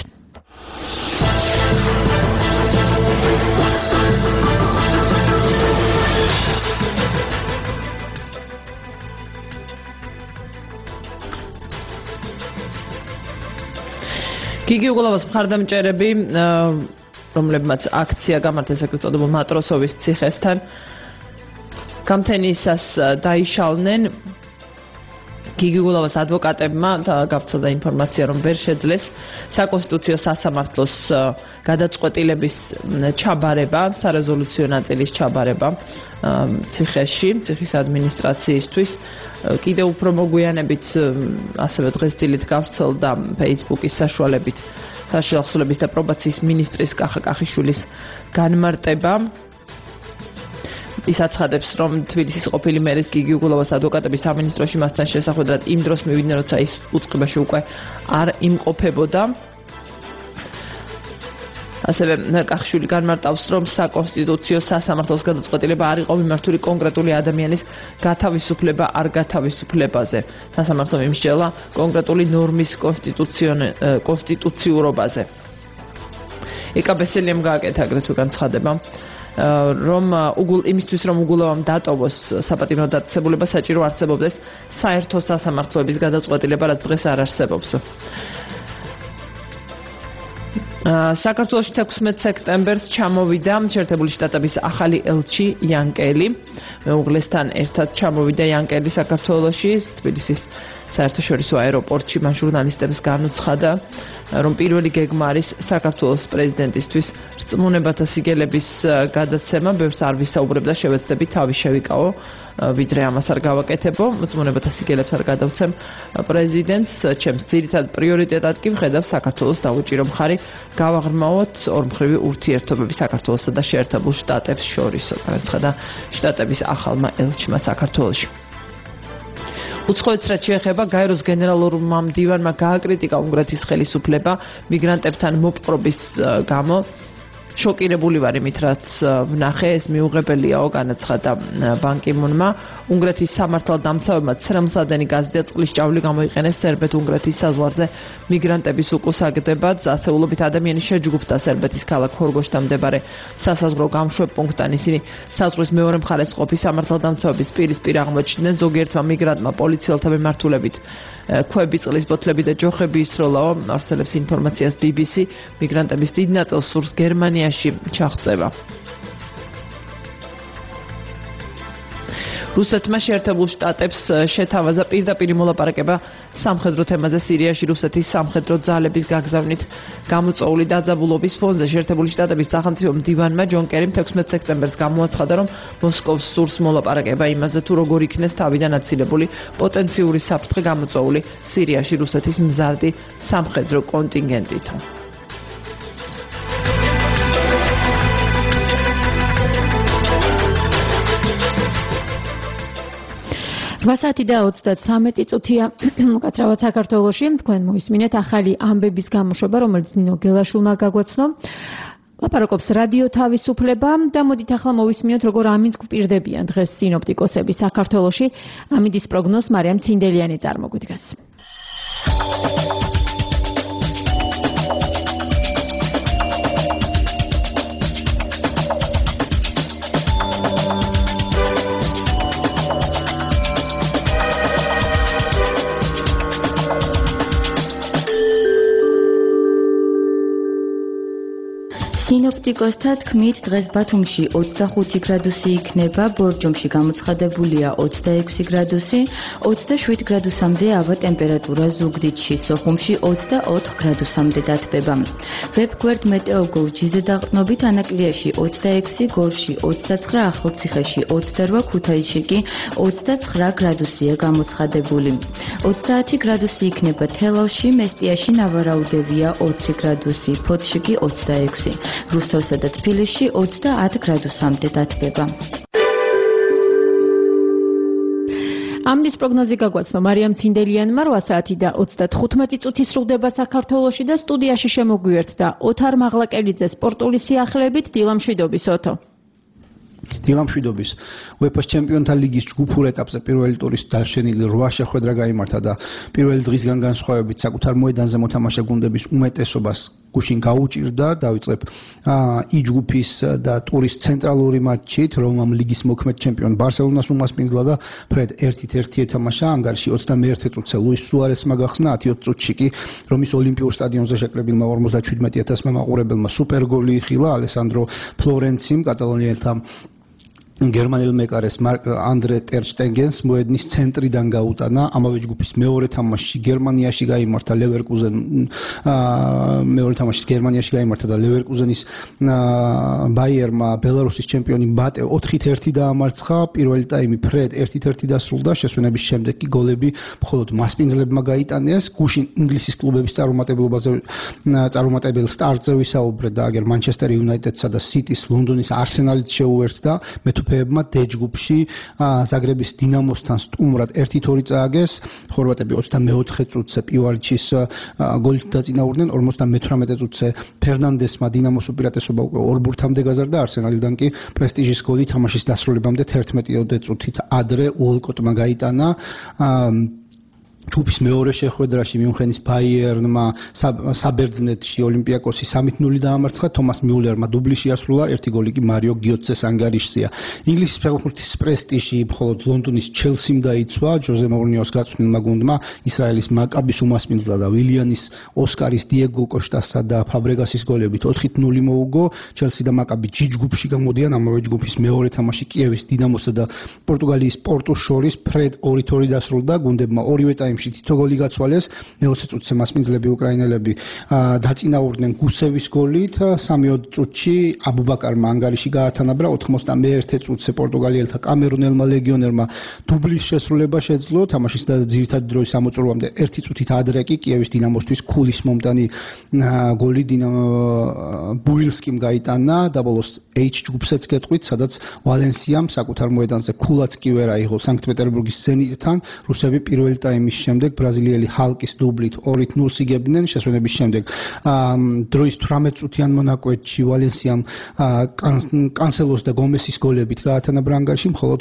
გიგი უგულავას მხარდამჭერები, რომლებმაც აქცია გამართეს ეგრეთ წოდებულ მატროსოვის ციხესთან, გამთენისას დაიშალნენ. გიგი უგულავას ადვოკატებმა გავრცელდა ინფორმაცია, რომ ვერ შეძლეს საკონსტიტუციო სასამართლოს გადაწყვეტილების ჩაბარება, სარეზოლუციო ნაწილის ჩაბარება ციხეში, ციხის ადმინისტრაციისთვის. კიდევ უფრო მოგვიანებით, ასევე დღეს დილით გავრცელდა Facebook-ის საშუალებით საშუალების და პრობაციის მინისტრის კახა კახიშვილის განმარტება. ის აცხადებს, რომ თბილისის ყოფილი მერის გიგი უგულავას ადვოკატები სამინისტროში მასთან შესახვედრად იმ დროს მივიდნენ, როცა ის უწყებაში უკვე არ იმყოფებოდა. ასევე კახიშვილი განმარტავს, რომ საკონსტიტუციო სასამართლოს გადაწყვეტილება არ იყო მიმართული კონკრეტული ადამიანის გათავისუფლება არ გათავისუფლებაზე. სასამართლომ იმსჯელა კონკრეტული ნორმის კონსტიტუციურობაზე. ეკა ბესელიამ გააკეთა აგრეთვე განცხადება, რომ იმისთვის რომ უგულავამ დატოვოს საპატიმრო დაწესებულება, საჭირო არსებობდეს საერთო სასამართლოების გადაწყვეტილება, რაც დღეს არ არსებობს. საქართველოში თექვსმეტ სექტემბერს ჩამოვიდა შეერთებული შტატების ახალი ელჩი იანკელი. მეუღლესთან ერთად ჩამოვიდა იანკელი საქართველოში, თბილისის საერთაშორისო აეროპორტში. მან ჟურნალისტებს განუცხადა, რომ პირველი გეგმა არის საქართველოს პრეზიდენტისთვის რწმუნებათა სიგელების გადაცემა. ბევრს არ ვისაუბრებ და შევეცდები თავი შევიკავო, ვიდრე ამას არ გავაკეთებო. რწმუნებათა სიგელებს არ გადავცემ პრეზიდენტს. ჩემს ძირითად პრიორიტეტად კი ვხედავ საქართველოს დაუჭირო მხარი გავაღრმავოთ ორმხრივი ურთიერთობები საქართველოსა და შეერთებულ შტატებს შორის, განაცხადა შტატების ახალმა ელჩმა საქართველოში. უცხოეთს რაც შეეხება, გაეროს გენერალურმა მდივანმა გააკრიტიკა უნგრეთის ხელისუფლება მიგრანტებთან მოპყრობის გამო. შოკირებული ვარ იმით, რაც ვნახე, ეს მიუღებელიაო, განაცხადა ბან კი მუნმა. უნგრეთის სამართალდამცავებმა ცრემლსადენი გაზი და წყლის ჭავლი გამოიყენეს სერბეთ-უნგრეთის საზღვარზე მიგრანტების უკუსაგდებად. ათეულობით ადამიანი შეჯგუფდა სერბეთის ქალაქ ხორგოშთან მდებარე სასაზღვრო გამშვებ პუნქტთან. ისინი საზღვრის მეორე მხარეს მყოფი სამართალდამცავების პირისპირ აღმოჩნდნენ. ზოგიერთმა მიგრანტმა პოლიციელთა მიმართულებით ქვები, წყლის ბოთლები და ჯოხები ისროლაო. ავრცელებს ინფორმაციას ბი ბი სი. მიგრანტების დიდ ნაწილს სურს გერმანიაში ჩაღწევა. რუსეთმა შეერთებულ შტატებს შეთავაზა პირდაპირ მოლაპარაკება სამხედრო თემაზე სირიაში რუსეთის სამხედრო ძალების გაგზავნით გამოწვეული დაძაბულობის ფონზე. შეერთებული შტატების სახელმწიფო მდივანმა ჯონ კერიმ თექვსმეტ სექტემბერს გამოაცხადა, რომ მოსკოვს სურს მოლაპარაკება იმაზე, თუ როგორ იქნეს თავიდან აცილებული პოტენციური საფრთხე გამოწვეული სირიაში რუსეთის მზარდი სამხედრო კონტინგენტით. რვა საათი და ოცდათვრამეტი წუთია უკაცრავად საქართველოში. თქვენ მოისმინეთ ახალი ამბების გამოშვება, რომელიც ნინო გელაშვილმა გაგვაცნო. ლაპარაკობს რადიო თავისუფლება და მოდით ახლა მოვისმინოთ, როგორ ამინდს გვპირდებიან დღეს სინოპტიკოსები საქართველოში. ამინდის პროგნოზს მარიამ ცინდელიანი წარმოგვიდგას. სინოპტიკოსთა თქმით, დღეს ბათუმში ოცდახუთი გრადუსი იქნება, ბორჯომში გამოცხადებულია ოცდაექვსი გრადუსი, ოცდაშვიდ გრადუსამდე ავა ტემპერატურა ზუგდიდში, სოხუმში ოცდაოთხ გრადუსამდე დათბება. ვებგვერდ მეტეოგოლ ჯიზე დაყრდნობით ანაკლიაში ოცდაექვსი, გორში ოცდაცხრა, ახალციხეში ოცდარვა, ქუთაისში კი ოცდაცხრა გრადუსია გამოცხადებული. ოცდაათი გრადუსი იქნება თელავში, მესტიაში ნავარაუდევია ოცი გრადუსი, ფოთში კი ოცდაექვსი. რუსთავსა და თბილისში ოცდაათ გრადუსამდე დათბება. ამდის პროგნოზი გაგვაცნო მარიამ ცინდელიანმა რვა საათი და ოცდათხუთმეტი წუთი სრულდება საქართველოში და სტუდიაში შემოგვიერთდა ოთარ მაღლაკელიძე სპორტული სიახლეებით დილამშვიდობის ოთო. დილამშვიდობის უეფა-ს ჩემპიონთა ლიგის ჯგუფურ ეტაპზე პირველი ტურის დაშენილი რვა შეხვედრა გაიმართა და პირველი დღისგან განსხვავებით საკუთარ მოედანზე მოთამაშე გუნდების უმეტესობას გუშინ გაუჭირდა. დავიწყებ ი ჯგუფის და ტურის ცენტრალური მატჩით, რომამ ლიგის მოქმედ ჩემპიონ ბარსელონას უმასპინძლა და ფრედ ერთ-ერთი ეთამაშა. ანგარიში ოცდამეერთე წუთზე ლუის სუარესმა გახსნა, ათი წუთში კი რომის ოლიმპიურ სტადიონზე შეკრებილმა ორმოცდაჩვიდმეტი ათასმა მაყურებელმა სუპერგოლი იხილა ალესანდრო ფლორენციმ კატალონიელთა გერმანელ მეკარეს ანდრე ტერ შტეგენს მოედნის ცენტრიდან გაუტანა. ამავე ჯგუფის მეორე თამაში გერმანიაში გაიმართა ლევერკუზენ მეორე თამაში გერმანიაში გაიმართა და ლევერკუზენის ბაიერმა ბელარუსის ჩემპიონი ბატე ოთხი ერთი დაამარცხა. პირველი ტაიმი ფრედ ერთი ერთი დასრულდა. შესვენების შემდეგ კი გოლები მხოლოდ მასპინძლებმა გაიტანეს. გუშინ ინგლისის კლუბების წარუმატებლობაზე წარუმატებელ სტარტზე ვისაუბრეთ და აგერ მანჩესტერ იუნაიტედსა და სიტის ლონდონის არსენალით შეუერთდა. მეთუფეებმა დ ჯგუფში ზაგრების დინამოსთან სტუმრად ერთი თორი წააგეს. ხორვატები ოცდამეოთხე წუთზე პივარიჩის გოლით დაწინაურდნენ. ორმოცდამეთვრამეტე წუთზე ფერნანდესმა დინამოს უპირატესობა უკვე ორ ბურთამდე გაზარდა. არსენალიდან კი პრესტიჟის გოლი თამაშის დასრულებამდე თერთმეტი წუთით ადრე უოლკოტმა გაიტანა. ჯგუფის მეორე შეხვედრაში მიუნხენის ბაიერნმა საბერძნეთში ოლიმპიაკოსი სამი ნული დაამარცხა. თომას მიულერმა დუბლი შეასრულა, ერთი გოლი კი მარიო გიოცეს ანგარიშზეა. ინგლისის ფეხბურთის პრესტიჟი მხოლოდ ლონდონის ჩელსიმ დაიცვა. ჯოზე მოურინიოს გაწვრთნილმა გუნდმა ისრაელის მაკაბის უმასპინძლა და ვილიანის ოსკარის დიეგო კოშტასა და ფაბრეგასის გოლებით ოთხი ნული მოუგო. ჩელსი და მაკაბი ჯი ჯგუფში გამოდიან. ამავე ჯგუფის მეორე თამაში კიევის დინამოსა და პორტუგალიის პორტუს შორის ფრედ ორი თორი დასრულდა. გუნდებმა ორივე ტაიმში თითო გოლი გაცვალეს. მეოცე წუთზე მასპინძლები უკრაინელები დაწინაურდნენ გუსევის გოლით. სამიოდე წუთში აბუბაკარმა ანგარიში გაათანაბრა. ოთხმოცდამეერთე წუთზე პორტუგალიელთა კამერუნელმა ლეგიონერმა დუბლის შესრულება შეძლო. თამაშის ძირითადი დროის ამოწურვამდე ერთი წუთით ადრე კი კიევის დინამოსთვის ქულის მომტანი გოლი დინამო ბუილსკიმ გაიტანა. დაბოლოს H ჯგუფსაც გეტყვით, სადაც ვალენსიამ საკუთარ მოედანზე ქულაც კი ვერ აიღო სანქტ-პეტერბურგის ზენიტთან. რუსები პირველი ტაიმის შემდეგ ბრაზილიელი ჰალკის დუბლით ორი ნულს იგებდნენ. შესვენების შემდეგ დროის თვრამეტ წუთიან მონაკვეთში ვალენსიამ კანსელოს და გომესის გოლებით გაათანაბრა ანგარიში. მხოლოდ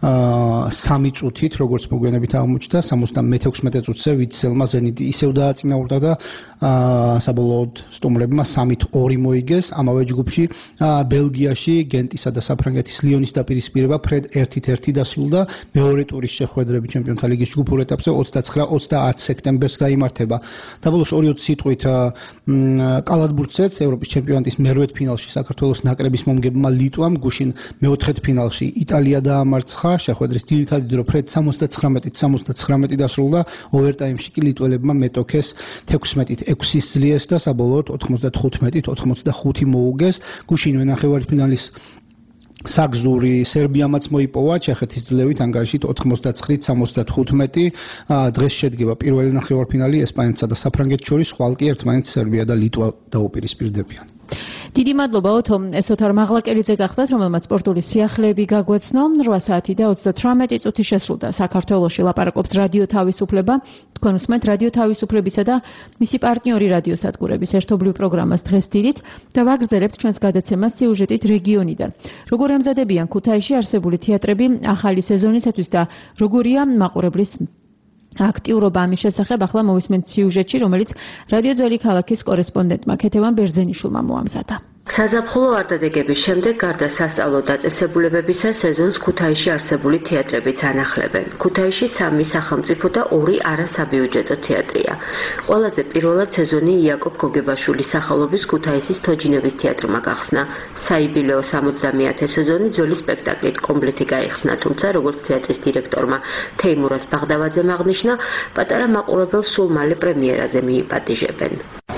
სამი წუთით, როგორც მოგვიანებით აღმოჩნდა, სამოცდამეექვსმეტე წუთზე ვიცელმა ზენიტი ისევ დააწინაურდა და საბოლოოდ სტუმრებმა სამით ორი მოიგეს. ამავე ჯგუფში ბელგიაში გენტისა და საფრანგეთის ლიონის დაპირისპირება ფრედ ერთი ერთი დასრულდა. მეორე ტურის შეხვედრები ჩემპიონთა ლიგის ჯგუფურ ეტაპზე ოცდაცხრა ოცდაათი სექტემბერს გაიმართება. დაბოლოს ორი სიტყვით კალათბურთზეც ევროპის ჩემპიონატის მერვედ ფინალში საქართველოს ნაკრების მომგებმა ლიტვამ გუშინ მეოთხედფინალში იტალია დაამარცხა. შეხვედრის ძირითადი დრო ფრედ სამოცდაცხრამეტით სამოცდაცხრამეტი დასრულდა. ოვერტაიმში კი ლიტველებმა მეტოქეს თექვსმეტით ექვსი სძლიეს და საბოლოოდ ოთხმოცდათხუთმეტით ოთხმოცდახუთი მოუგეს. გუშინვე ნახევარფინალის საგზური სერბიამაც მოიპოვა ჩეხეთის ძლევით ანგარიშით ოთხმოცდაცხრით სამოცდათხუთმეტი. დღეს შედგება პირველი ნახევარფინალი ესპანეთსა და საფრანგეთს შორის, ხვალ კი ერთმანეთს სერბია და ლიტვა დაუპირისპირდებიან. დიდი მადლობა ოთო, ეს ოთარ მაღლაკელიძე გახდათ, რომელმაც სპორტული სიახლეები გაგვეცნო. რვა საათი და ოცდათვრამეტი წუთი შესრულდა. საქართველოში ლაპარაკობს რადიო თავისუფლება. თქვენ უსმენთ რადიო თავისუფლებისა და მისი პარტნიორი რადიოსადგურების ერთობლივ პროგრამას დღეს დილით და ვაგრძელებთ ჩვენს გადაცემას სიუჟეტით რეგიონიდან. როგორ ემზადებიან ქუთაისში არსებული თეატრები ახალი სეზონისათვის და როგორია მაყურებლის აქტიურობა ამის შესახებ ახლა მოვისმენთ სიუჟეტში, რომელიც რადიო ძველი ქალაქის კორესპონდენტმა ქეთევან ბერძენიშვილმა მოამზადა. საზაფხულო არდადეგების შემდეგ გარდა სასწავლო დაწესებულებებისა სეზონს ქუთაისში არსებული თეატრებიც ანახლებენ. ქუთაისში სამი სახელმწიფო და ორი არასაბიუჯეტო თეატრია. ყველაზე პირველად სეზონი იაკობ გოგებაშვილის სახელობის ქუთაისის თოჯინების თეატრმა გახსნა. საიუბილეო სამოცდამეათე სეზონი ძველი სპექტაკლით კომპლეტი გაიხსნა, თუმცა როგორც თეატრის დირექტორმა თეიმურას ბაღდავაძემ აღნიშნა, პატარა მაყურებელს სულ მალე პრემიერაზე მიიპატიჟებენ.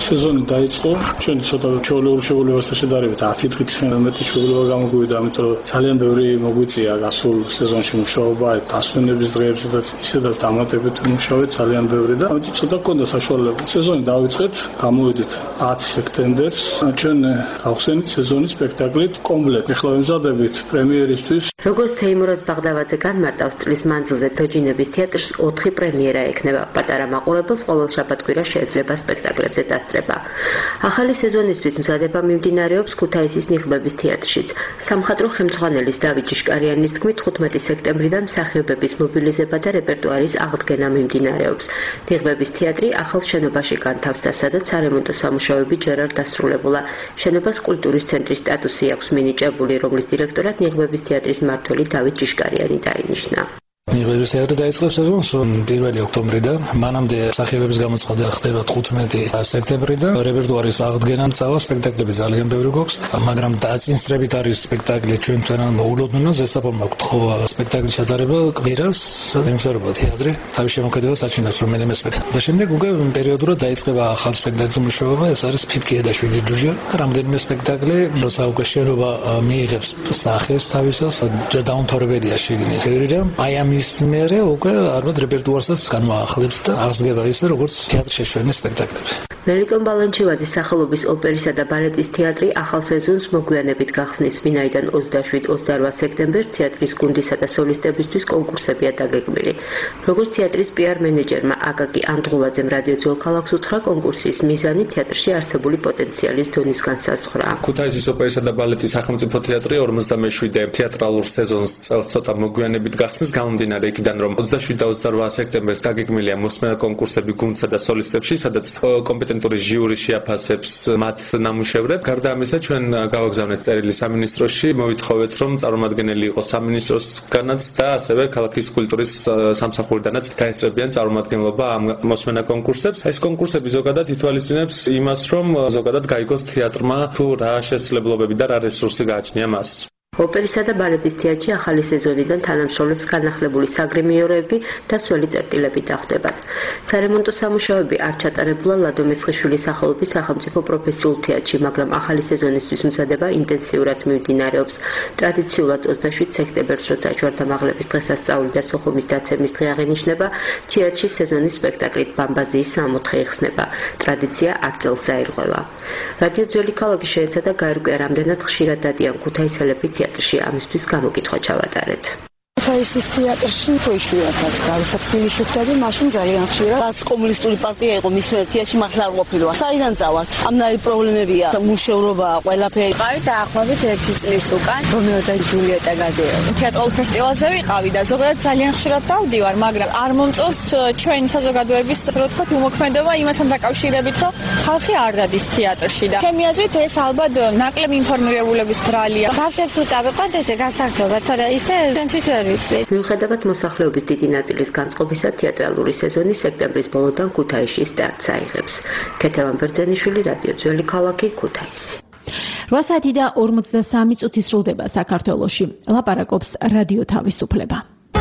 სეზონი დაიწყო, ჩვენი ცოტა ჩვეულებრივ შეულებასთან შედარებით ათი დღით მეტი ჩვეულება გამოგვივიდა, ამიტომ რომ ძალიან ბევრი მოგვიწია გასულ სეზონში მუშაობა, დასვენების დღეებში და ისედაც დამატებით მუშაობ ძალიან ბევრი და ამიტომ ცოტა გქონდა საშუალება. სეზონი დავიწყეთ, გამოვიდით ათი სექტემბერს, ჩვენ გავხსენით სეზონის სპექტაკლით კომპლეტ. ეხლა ვემზადებით პრემიერისთვის. როგორც თეიმურაზ ბაღდავაძე განმარტავს, წლის მანძილზე თოჯინების თეატრს ოთხი პრემიერა ექნება. პატარა მაყურებელს ყოველ შაბათ-კვირა შეიძლება სპექტაკლებზე დასწრება. ახალი სეზონისთვის მზადება მიმდინარეობს ქუთაისის ნიღბების თეატრშიც. სამხატვრო ხელმძღვანელის დავით ჭიშკარიანის თქმით, თხუთმეტი სექტემბრიდან მსახიობების მობილიზება და რეპერტუარის აღდგენა მიმდინარეობს. ნიღბების თეატრი ახალ შენობაში განთავსდა, სადაც სარემონტო სამუშაოები ჯერ არ დასრულებულა. შენობას კულტურის ცენტრის სტატუსი აქვს მინიჭებული, რომლის დირექტორად ნიღბების თეატრის მმართველი დავით ჭიშკარიანი დაინიშნა. ნიღბების თეატრი დაიწყებს სეზონს პირველი ოქტომბრიდან, მანამდე მსახიობების გამოცხადება ხდება თხუთმეტი სექტემბრიდან, რეპერტუარის აღდგენა წავა, სპექტაკლები ძალიან ბევრი გვაქვს, მაგრამ დაწინსწრებით არის სპექტაკლი ჩვენთან მოულოდნელო ზესაფონმა მაქვს თხოვა სპექტაკლის ჩატარება კვირას, ემგზავრება თეატრი, თავის შემოქმედებას აჩინებს რომელიმე სპექტაკლი. და შემდეგ უკვე პერიოდულად დაიწყება ახალ სპექტაკლის მუშაობა, ეს არის ფიფკია და შვიდი ჯუჯა, რამდენიმე სპექტაკლი, როცა უკვე შენობა მიიღებს სახეს თავისას, ჯერ დაუმთავრებელია შიგნით. აი ამ ის მერე უკვე ალბათ რეპერტუარსაც განვაახლებს და აღსგება ისე როგორც თეატრში შეშვენი სპექტაკლები. მელიტონ ბალანჩივაძის სახელობის ოპერისა და ბალეტის თეატრი ახალ სეზონს მოგვიანებით გახსნის, ვინაიდან ოცდაშვიდ ოცდაოთხ სექტემბერს თეატრის გუნდისა და სოლისტებისთვის კონკურსებია დაგეგმილი. როგორც თეატრის პიარ მენეჯერმა აკაკი ანდღულაძემ რადიო ძველ ქალაქს უთხრა, კონკურსის მიზანი თეატრში არსებული პოტენციალის დონის განსაზღვრა. ქუთაისის ოპერისა და ბალეტის სახელმწიფო თეატრი ორმოცდამეშვიდე თეატრალურ სეზონს წელს ცოტა მოგვიანებით გახსნის, გამომდინარე იქიდან, რომ ოცდაშვიდ და ოცდაოთხ სექტემბერს დაგეგმილია მოსმენა კონკურსები გუნდსა და სოლისტებში, სადაც კომპეტენტური ჟიური შეაფასებს მათ ნამუშევრებს. გარდა ამისა, ჩვენ გავაგზავნეთ წერილი სამინისტროში, მოვითხოვეთ, რომ წარმომადგენელი იყოს სამინისტროსგანაც და ასევე ქალაქის კულტურის სამსახურიდანაც დაესწრებიან წარმომადგენლობა ამ მოსმენა კონკურსებს. ეს კონკურსები ზოგადად ითვალისწინებს იმას, რომ ზოგადად გაიგოს თეატრმა თუ რა შესაძლებლობები და რა რესურსი გააჩნია მას. ოპერისა და ბალეტის თეატრში ახალი სეზონიდან თანამშრომლებს განახლებული საგრიმიორები და სველი წერტილები დახვდებათ. სარემონტო სამუშაოები არ ჩატარებულა ლადო მესხიშვილის სახელობის სახელმწიფო პროფესიულ თეატრში, მაგრამ ახალი სეზონისთვის მზადება ინტენსიურად მიმდინარეობს. ტრადიციულად ოცდაშვიდ სექტემბერს, როცა ჯვართამაღლების დღესასწაული და სოხუმის დაცემის დღე აღინიშნება, თეატრში სეზონის სპექტაკლით ბამბაზიის სამოთხე იხსნება. ტრადიცია არ წელს დაირღვევა. რადიო ძველი ქალაქი შეეცადა გაერკვია, რამდენად ხშირად დადიან ქუთაისელები თეატრში, ამისთვის გამოკითხვა ჩავატარეთ. ქუთაისის თეატრში შეშვიათად გავისაც თბილისში ვხდები, მაშინ ძალიან ხშირად რაც კომუნისტური პარტია იყო მის თეატრში მართლა არ ყოფილა. საიდან წავალ? ამნაირი პრობლემებია, მუშევრობა, ყველაფერი. ყავი დაახლოებით ერთი წლის უკან რომეო და ჯულიეტა გადაეცა. თეატრალურ ფესტივალზე ვიყავი და ზოგადად ძალიან ხშირად დავდივარ, მაგრამ არ მომწონს ჩვენი საზოგადოების, რო ვთქვათ, უმოქმედობა იმასთან დაკავშირებით, რომ ხალხი არ დადის თეატრში და ჩემი აზრით ეს ალბათ ნაკლები ინფორმირებულების ბრალია. ბავშვებს თუ წავიყვანთ ესე გასართობა, თორე ისე ჩვენთვის ვერ მიუხედავად მოსახლეობის დიდი ნაწილის განწყობისა, თეატრალური სეზონი სექტემბრის ბოლოდან ქუთაისში სტარტს აიღებს. ქეთევან ბერძენიშვილი, რადიო ძველი ქალაქი, ქუთაისი. რვა საათი და ორმოცდასამი წუთი სრულდება საქართველოში. ლაპარაკობს რადიო თავისუფლება.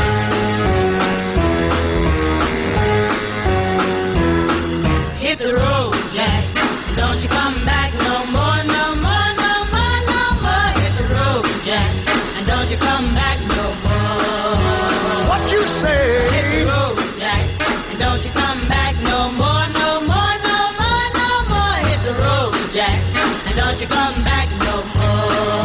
Hit the road, Jack. Don't you come back no more, no more, no more, no more. Hit the road, Jack. And don't you come back no more. What you say? Hit the road, Jack. And don't you come back no more, no more, no more, no more. Hit the road, Jack. And don't you come back no more.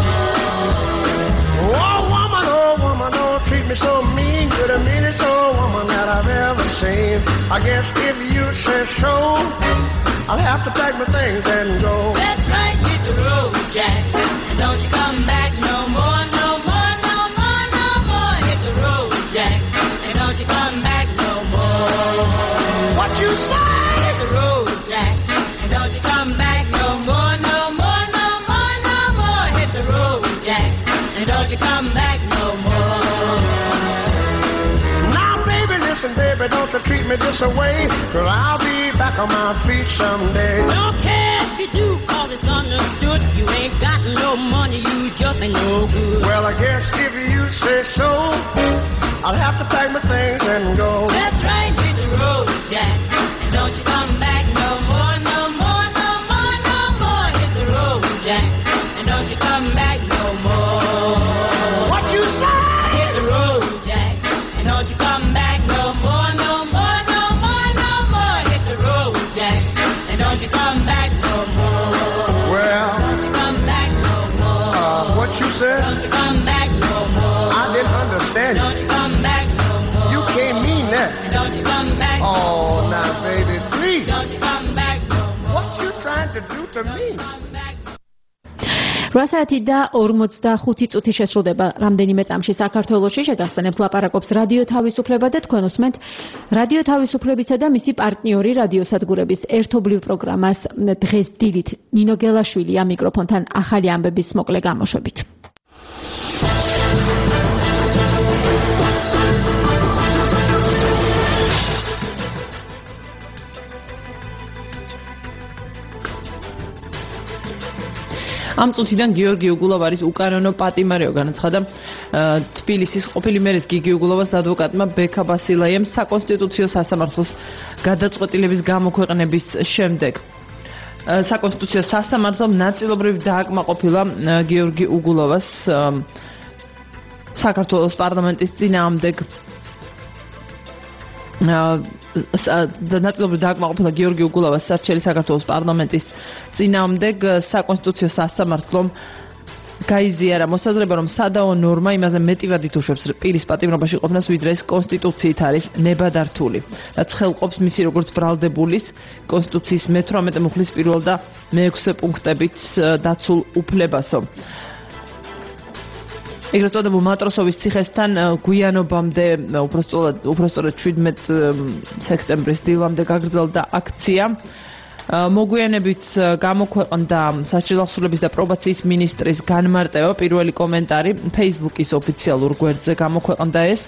Oh woman, oh woman, don't treat me so mean. You're the meanest old woman that I've ever seen. I guess if you say so, I'll have to pack my things and go. That's right, hit the road, Jack. And don't you come back no more, no more, no more, no more. Hit the road, Jack. And don't you come back no more. What you say? Hit the road, Jack. And don't you come back no more, no more, no more, no more. Hit the road, Jack. And don't you come back no more. Now, baby, listen, baby, don't you treat me this away, 'cause I'll be back on my feet someday. Don't care if you do, 'cause it's understood. You ain't got no money, you just ain't no good. Well, I guess if you say so, I'll have to pack my things and go. That's right, hit the road, Jack. And don't you come back no more, no more, no Don't you come back no more. Well, don't you come back no more. Uh, what you said? Don't you come back no more. I didn't understand. Don't you come back no more. You can't mean that. Don't you come back no Oh, more. now, baby, please. Don't you come back no more. What you trying to do to me? რვა საათი და ორმოცდახუთი წუთი შესრულდება რამდენიმე წამში საქართველოში. შეგახსენებთ ლაპარაკობს რადიო თავისუფლება და თქვენ უსმენთ რადიო თავისუფლებისა და მისი პარტნიორი რადიოსადგურების ერთობლივ პროგრამას დღეს დილით ნინო გელაშვილია მიკროფონთან ახალი ამბების მოკლე გამოშვებით. ამ წუთიდან გიორგი უგულავარის უკანონო პატიმარიო განაცხადა თბილისის ყოფილი მერის გიგი უგულავას ადვოკატმა ბექა ბასილაიემ საკონსტიტუციო სასამართლოს გადაწყვეტილების გამოქვეყნების შემდეგ. საკონსტიტუციო სასამართლომ ნაწილობრივ დააკმაყოფილა გიორგი უგულავას საქართველოს პარლამენტის წინააღმდეგ ნაწილობრივ დააკმაყოფილა გიორგი უგულავას სარჩელი საქართველოს პარლამენტის წინააღმდეგ საკონსტიტუციო სასამართლომ გაიზიარა მოსაზრება, რომ სადაო ნორმა იმაზე მეტივად ითუშვებს პირის პატიმრობაში ყოფნას, ვიდრე ეს კონსტიტუციით არის ნებადართული, რაც ხელყოფს მისი როგორც ბრალდებულის კონსტიტუციის მეთვრამეტე მუხლის პირველ და მეექვსე პუნქტებით დაცულ უფლებასო. ეგრეთ წოდებულ მატროსოვის ციხესთან გვიანობამდე უпростоრად შვიდმეტ სექტემბრის დილამდე გაგრძელდა აქცია. მოგვიანებით გამოქვეყნდა სასჯელი ახსნილების და პრობაციის მინისტრის განმარტება. პირველი კომენტარი Facebook-ის ოფიციალურ გვერდზე გამოქვეყნდა ეს.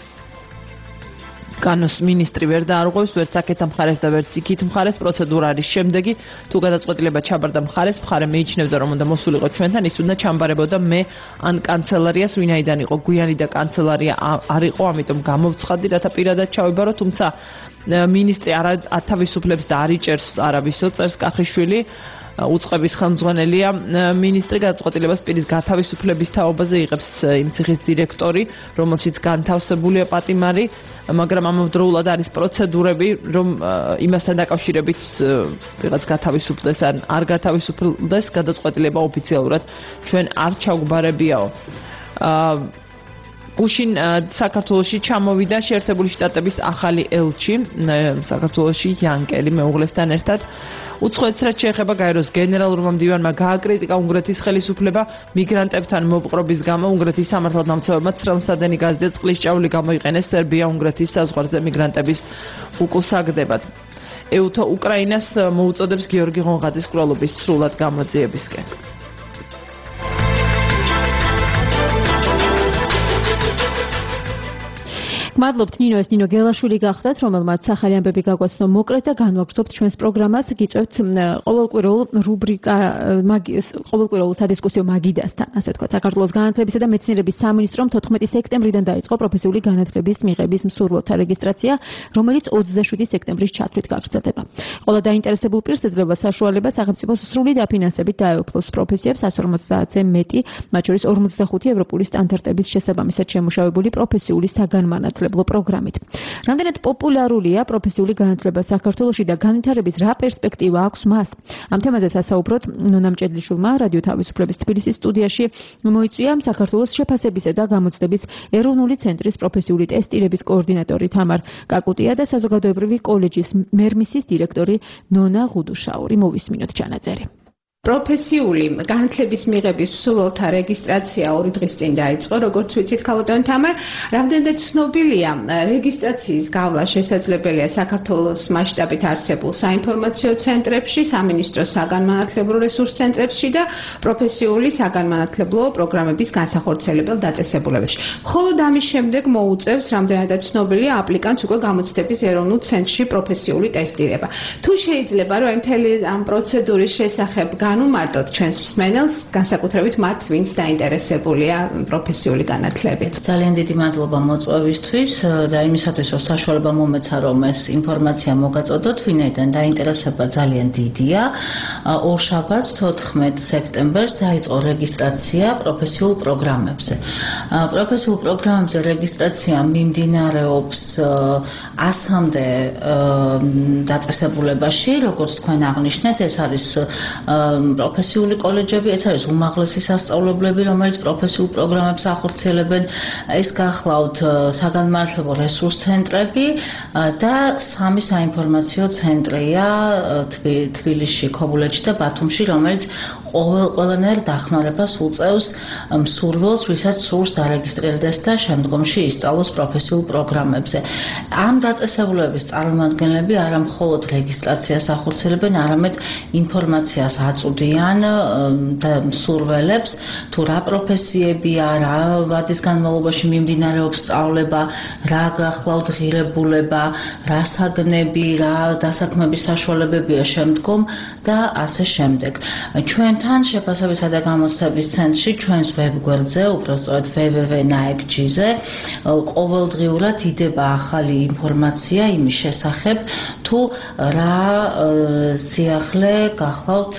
განოს მინისტრი ვერ დაარღვევს ვერც აქეთა მხარეს და ვერც იქით მხარეს. პროცედურა არის შემდეგი: თუ გადაწყვეტილება ჩაბარდა მხარეს, მხარე მიიჩნევდა, რომ უნდა მოსულიყო ჩვენთან, ის უნდა ჩამბარებოდა მე ან კანცელერიას, ვინაიდან იყო გვიანი და კანცელარია არ იყო, ამიტომ გამოვცხადდი, რათა პირადად ჩავიბარო, თუმცა მინისტრი არ ათავისუფლებს და არ იჭერს არავისო, წერს კახიშვილი. უწყების ხელმძღვანელია მინისტრი გადაწყვეტილებას პირის გათავისუფლების თაობაზე იღებს იმ ციხის დირექტორი, რომელშიც განთავსებულია პატიმარი, მაგრამ ამავდროულად არის პროცედურები, რომ იმასთან დაკავშირებით ვიღაც გათავისუფლდეს ან არ გათავისუფლდეს, გადაწყვეტილება ოფიციალურად ჩვენ არ ჩაგვბარებიაო. გუშინ საქართველოში ჩამოვიდა შეერთებული შტატების ახალი ელჩი საქართველოში იანკელი მეუღლესთან ერთად. უცხოეთს რაც შეეხება გაეროს გენერალურმა მდივანმა გააკრიტიკა უნგრეთის ხელისუფლება მიგრანტებთან მოპყრობის გამო. უნგრეთის სამართალდამცავებმა ცრემლსადენი გაზი და წყლის ჭავლი გამოიყენეს სერბია-უნგრეთის საზღვარზე მიგრანტების უკუსაგდებად. ეუთო უკრაინას მოუწოდებს გიორგი ღონღაძის კვლავობის სრულად გამოძიებისკენ. მადლობთ ნინო, ეს ნინო გელაშვილი გახდათ, რომელმაც ახალი ამბები გაგვაცნო მოკლედ და განვაგრძობთ ჩვენს პროგრამას. გიწევთ ყოველკვირეულ რუბრიკა ყოველკვირეულ სადისკუსიო მაგიდასთან, ასე ვთქვათ, საქართველოს განათლებისა და მეცნიერების სამინისტრომ თოთხმეტი სექტემბრიდან დაიწყო პროფესიული განათლების მიღების მსურველთა რეგისტრაცია, რომელიც ოცდაშვიდი სექტემბრის ჩათვლით გაგრძელდება. ყველა დაინტერესებულ პირს ეძლევა საშუალება სახელმწიფოს სრული დაფინანსებით დაეუფლოს პროფესიებს ას ორმოცდაათზე მეტი, მათ შორის ორმოცდახუთი ევროპული სტანდარტების შესაბამისად შემუშავებული პროფესიული საგანმანათლებლო პროგრამით. რამდენად პოპულარულია პროფესიული განათლება საქართველოში და განვითარების რა პერსპექტივა აქვს მას? ამ თემაზე სასაუბროთ ნონა მჭედლიშვილმა რადიო თავისუფლების თბილისის სტუდიაში მოიწვია საქართველოს შეფასებისა და გამოცდების ეროვნული ცენტრის პროფესიული ტესტირების კოორდინატორი თამარ კაკუტია და საზოგადოებრივი კოლეჯის მერმისის დირექტორი ნონა ღუდუშაური. მოვისმინოთ ჩანაწერი. პროფესიული განათლების მიღების მსურველთა რეგისტრაცია ორი დღის წინ დაიწყო, როგორც ვიცით, ქალბატონ თამარ, რამდენად ცნობილია რეგისტრაციის გავლა შესაძლებელია საქართველოს მასშტაბით არსებულ საინფორმაციო ცენტრებში, სამინისტროს საგანმანათლებლო რესურს ცენტრებში და პროფესიული საგანმანათლებლო პროგრამების განსახორციელებელ დაწესებულებებში. მხოლოდ ამის შემდეგ მოუწევს რამდენადაც ცნობილია აპლიკანტს უკვე გამოცდების ეროვნულ ცენტრში პროფესიული ტესტირება. თუ შეიძლება, რომ მთელი ამ პროცედურის შესახებ განუმარტოთ ჩვენს მსმენელს, განსაკუთრებით მათ, ვინც დაინტერესებულია პროფესიული განათლებით. ძალიან დიდი მადლობა მოწვევისთვის და იმისათვის, რომ საშუალება მომეცა, რომ ეს ინფორმაცია მოგაწოდოთ, ვინაიდან დაინტერესება ძალიან დიდია. ორშაბათს თოთხმეტ სექტემბერს დაიწყო რეგისტრაცია პროფესიულ პროგრამებზე. პროფესიულ პროგრამებზე რეგისტრაცია მიმდინარეობს ასამდე დაწესებულებაში, როგორც თქვენ აღნიშნეთ, ეს არის პროფესიული კოლეჯები, ეს არის უმაღლესი სასწავლებლები, რომელიც პროფესიულ პროგრამებს ახორციელებენ. ეს გახლავთ საგანმანათლებლო რესურს ცენტრები და სამი საინფორმაციო ცენტრია თბილისში, ქობულეთში და ბათუმში, რომელიც ყოველ ყველანაირ დახმარებას უწევს მსურველს, ვისაც სურს დარეგისტრირდეს და შემდგომში ისწავლოს პროფესიულ პროგრამებზე. ამ დაწესებულების წარმომადგენლები არა მხოლოდ რეგისტრაციას ახორციელებენ, არამედ ინფორმაციას აწვდიან და მსურველებს, თუ რა პროფესიებია, რა ვადის განმავლობაში მიმდინარეობს სწავლება, რა გახლავთ ღირებულება, რა საგნები, რა დასაქმების საშუალებებია შემდგომ და ასე შემდეგ. ჩვენთან შეფასებისა და გამოცდების ცენტრში, ჩვენს ვებგვერდზე, უпростоად w w w точка n a e k g ზე ყოველდღიურად იდება ახალი ინფორმაცია იმის შესახებ, თუ რა სიახლე გახლავთ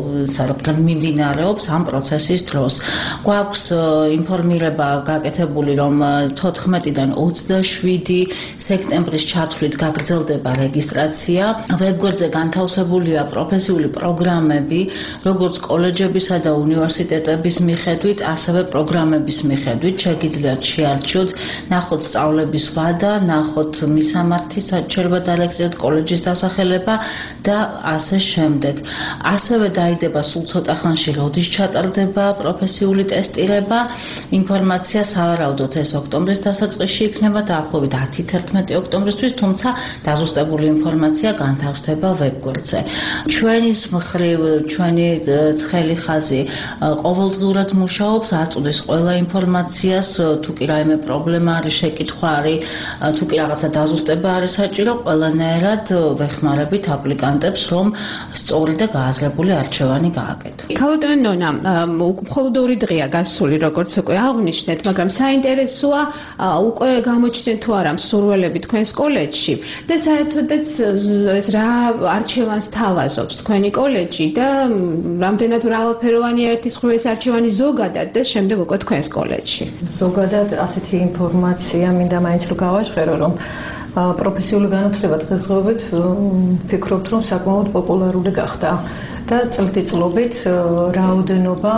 მიმდინარეობს ამ პროცესის დროს. გვაქვს ინფორმირება გაკეთებული, რომ თოთხმეტიდან ოცდაშვიდი სექტემბრის ჩათვლით გაგრძელდება რეგისტრაცია. ვებგვერდზე განთავსებულია პროფესიული პროგრამები, როგორც კოლეჯებისა და უნივერსიტეტების მიხედვით, ასევე პროგრამების მიხედვით. შეგიძლიათ შეარჩიოთ, ნახოთ სწავლების ვადა, ნახოთ მისამართი საჩერება დარეგისტრირდეთ კოლეჯის დასახელება და ასე შემდეგ. ასევე დაიდება სულ ცოტა ხანში, როდის ჩატარდება პროფესიული ტესტირება. ინფორმაცია სავარაუდოდ ეს ოქტომბრის დასაწყისში იქნება, დაახლოებით ათი თერთმეტი ოქტომბრისთვის, თუმცა დაზუსტებული ინფორმაცია განთავსდება ვებგვერდზე. ჩვენის მხრივ, ჩვენი ცხელი ხაზი ყოველდღიურად მუშაობს, აწვდის ყველა ინფორმაციას, თუ კი რაიმე პრობლემა არის, შეკითხვა არის, თუ კი რაღაცა დაზუსტება არის საჭირო, ყველანაირად ვეხმარებით აპლიკანტებს, რომ სწორი და გააზრებული არჩევანი გააკეთონ. ქალბატონო ნონა, მხოლოდ ორი დღეა გასული, როგორც უკვე აღნიშნეთ, მაგრამ საინტერესოა უკვე გამოჩნდნენ თუ არა მსურველები თქვენს კოლეჯში და საერთოდაც ეს რა არჩევანს თავაზობს თქვენი კოლეჯი და რამდენად მრავალფეროვანია ერთის მხრივ ეს არჩევანი ზოგადად და შემდეგ უკვე თქვენს კოლეჯში. ზოგადად ასეთი ინფორმაცია მინდა მაინც რომ გავაჟღერო, რომ პროფესიული განათლება დღესდღეობით ვფიქრობთ, რომ საკმაოდ პოპულარული გახდა და წლითწლობით რაოდენობა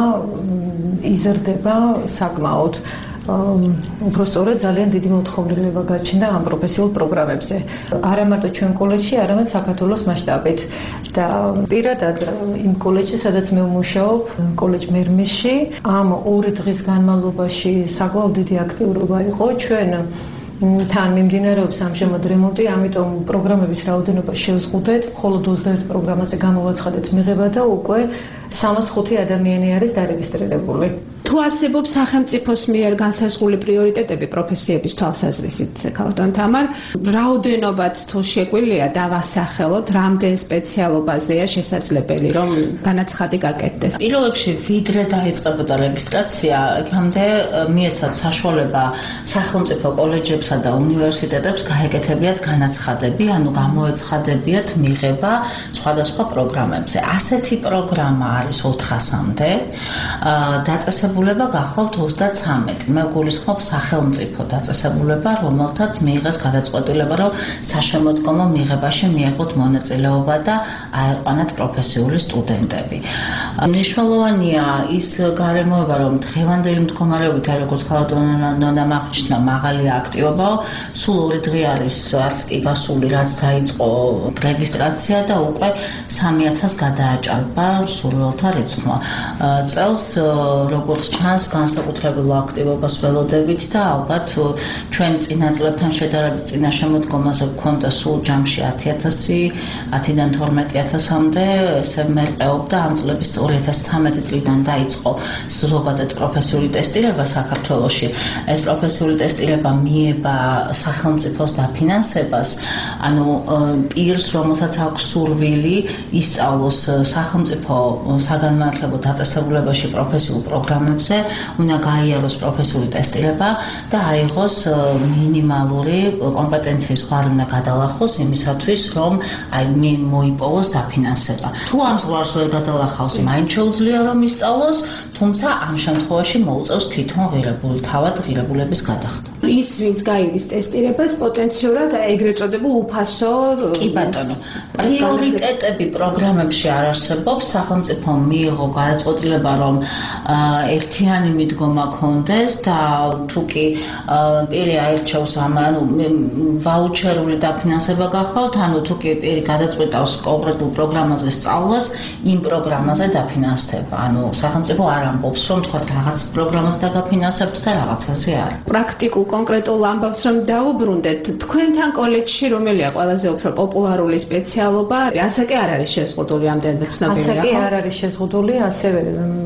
იზრდება საკმაოდ. უბრალოდ ძალიან დიდი მოთხოვნილება გაჩნდა ამ პროფესიულ პროგრამებზე. არა მარტო ჩვენ კოლეჯში, არამედ საქართველოს მასშტაბით. და პირადად იმ კოლეჯში, სადაც მე ვმუშაობ, კოლეჯ მერმისში, ამ ორი დღის განმავლობაში საკმაოდ დიდი აქტიურობა იყო. ჩვენ თან მიმდინარეობს ამჟამად რემონტი, ამიტომ პროგრამების რაოდენობა შევზღუდეთ, მხოლოდ ოცდაერთ პროგრამაზე გამოვაცხადეთ მიღება და უკვე სამას ხუთი ადამიანი არის დარეგისტრირებული. თუ არსებობს სახელმწიფოს მიერ განსაზღვრული პრიორიტეტები პროფესიების თვალსაზრისით, ქალბატონ თამარ, რაოდენობაც თუ შეგვიძლია დავასახელოთ, რამდენ სპეციალობაზეა შესაძლებელი, რომ განაცხადი გაკეთდეს. პირველ რიგში, ვიდრე დაიწყებოდა რეგისტრაცია, იქამდე მიეცათ საშუალება სახელმწიფო კოლეჯებსა და უნივერსიტეტებს გაეკეთებიათ განაცხადები, ანუ გამოეცხადებიათ მიღება სხვადასხვა პროგრამებზე. ასეთი პროგრამა არის ოთხასამდე, დაწესებულება გახლავთ ოცდაცამეტი. მე გულისხმობ სახელმწიფო დაწესებულება, რომელთაც მიიღეს გადაწყვეტილება, რომ საშემოდგომო მიღებაში მიეღოთ მონაწილეობა და აეყვანათ პროფესიული სტუდენტები. მნიშვნელოვანია ის გარემოება, რომ დღევანდელი მდგომარეობით, როგორც ქალბატონო აღნიშნა, მაღალი აქტივობაა. სულ ორი დღე არის არც კი გასული, რაც დაიწყო რეგისტრაცია და უკვე სამი ათასს გადააჭარბა მსურველთა რიცხვმა. წელს როგორც როგორც ჩანს, განსაკუთრებულ აქტივობას ველოდებით და ალბათ ჩვენ წინა წლებთან შედარებით წინა შემოდგომაზე გვქონდა სულ ჯამში ათი ათასი, ათიდან თორმეტი ათასამდე, ესე მერყეობდა ამ წლების ორი ათას ცხრამეტი წლიდან დაიწყო ზოგადად პროფესიული ტესტირება საქართველოში. ეს პროფესიული ტესტირება მიება სახელმწიფოს დაფინანსებას, ანუ პირს, რომელსაც აქვს სურვილი ისწავლოს სახელმწიფო საგანმანათლებლო დაწესებულებაში პროფესიულ პროგრამებზე, უნდა გაიაროს პროფესიული ტესტირება და აიღოს მინიმალური კომპეტენციის ზღვარი უნდა გადალახოს იმისათვის, რომ აი მოიპოვოს დაფინანსება. თუ ამ ზღვარს ვერ გადალახავს, მაინც შეუძლია რომ ისწავლოს, თუმცა ამ შემთხვევაში მოუწევს თვითონ ღირებული, თავად ღირებულების გადახდა. ის ვინც გაიგის ტესტირებას პოტენციურად ეგრეთ წოდებულ უფასო კი ბატონო, პრიორიტეტები პროგრამებში არ არსებობს, სახელმწიფო მიიღო გადაწყვეტილება, რომ ერთიანი მიდგომა ქონდეს და თუ კი პირი აირჩევს ამ ანუ ვაუჩერული დაფინანსება გახლავთ, ანუ თუ კი პირი გადაწყვეტავს კონკრეტულ პროგრამაზე სწავლას, იმ პროგრამაზე დაფინანსდება. ანუ სახელმწიფო არ ამბობს, რომ თქვა რაღაც პროგრამას დაგაფინანსებთ და რაღაცაზე არ. პრაქტიკულ კონკრეტულ ამბავს რომ დაუბრუნდეთ, თქვენთან კოლეჯში რომელია ყველაზე უფრო პოპულარული სპეციალობა? ასაკი არ არის შეზღუდული, ამდენად ცნობილია. ასაკი არ არის შეზღუდული, ასევე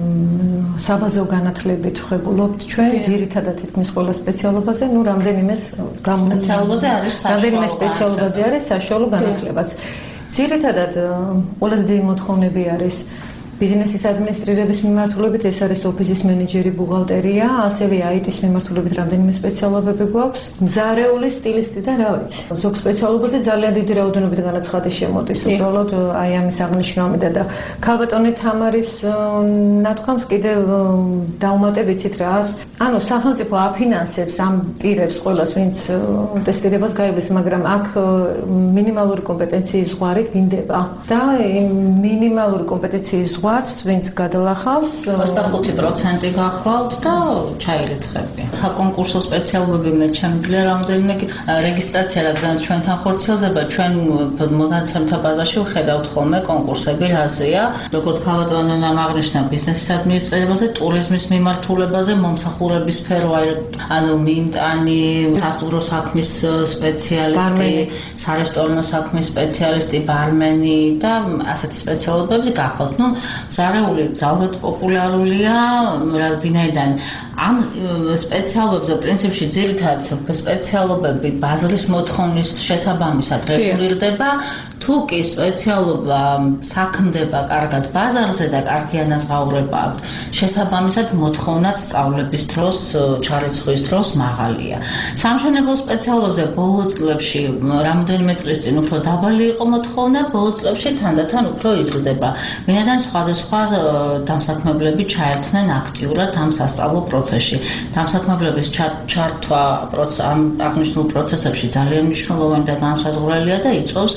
საბაზო განათლებით ვხებულობთ ჩვენ ძირითადად თითქმის ყველა სპეციალობაზე, ну რამდენიმე სპეციალობაზე არის რამდენიმე სპეციალობაზე არის საშუალო განათლებაც. ძირითადად ყველაზე დიდი მოთხოვნები არის ბიზნესის ადმინისტრირების მიმართულებით, ეს არის ოფისის მენეჯერი, ბუღალტერია, ასევე აი ტის მიმართულებით რამდენიმე სპეციალობები გვაქვს. მზარეული სტილისტი და რა ვიცი. ზოგ სპეციალობაზე ძალიან დიდი რაოდენობით განაცხადი შემოდის. უბრალოდ აი ამის აღნიშვნამდე და ქალბატონი თამარის ნათქვამს კიდევ დაუმატებ იცით რას? ანუ სახელმწიფო აფინანსებს ამ პირებს ყველას, ვინც ტესტირებას გაივლის, მაგრამ აქ მინიმალური კომპეტენციის ზღვარი დინდება და მინიმალური კომპეტენციის ზღვარს ვინც გადალახავს ოცდახუთი პროცენტი გახლავთ და ჩაირიცხებია. საკონკურსო სპეციალობები მე შემიძლია რამდენიმე რეგისტრაცია, რადგან ჩვენთან ხორციელდება, ჩვენ მონაცემთა ბაზაში ვხედავთ ხოლმე კონკურსები რაზეა, როგორც ქალბატონმა აღნიშნა ბიზნესის ადმინისტრირებაზე, ტურიზმის მიმართულებაზე, მომსახურების სფერო, ანუ მიმტანი, სასტუმრო საქმის სპეციალისტი, სარესტორანო საქმის სპეციალისტი, ბარმენი და ასეთი სპეციალობები გახლავთ. ნუ ზარეული ძალზედ პოპულარულია, ვინაიდან ამ სპეციალობებზე პრინციპში ძირითადად სპეციალობები ბაზრის მოთხოვნის შესაბამისად რეგულირდება, თუ კი სპეციალობა საქმდება კარგად ბაზარზე და კარგი ანაზღაურება აქვს, შესაბამისად მოთხოვნაც სწავლების დროს, ჩარიცხვის დროს მაღალია. სამშენებლო სპეციალობებზე ბოლო წლებში რამდენიმე წლის წინ უფრო დაბალი იყო მოთხოვნა, ბოლო წლებში თანდათან უფრო იზრდება. ვინაიდან სხვადასხვა დამსაქმებლები ჩაერთნენ აქტიურად ამ სასწავლო პროცესში. დამსაქმებლების ჩართვა ამ აღნიშნულ პროცესებში ძალიან მნიშვნელოვანი და განსაზღვრელია და იწვევს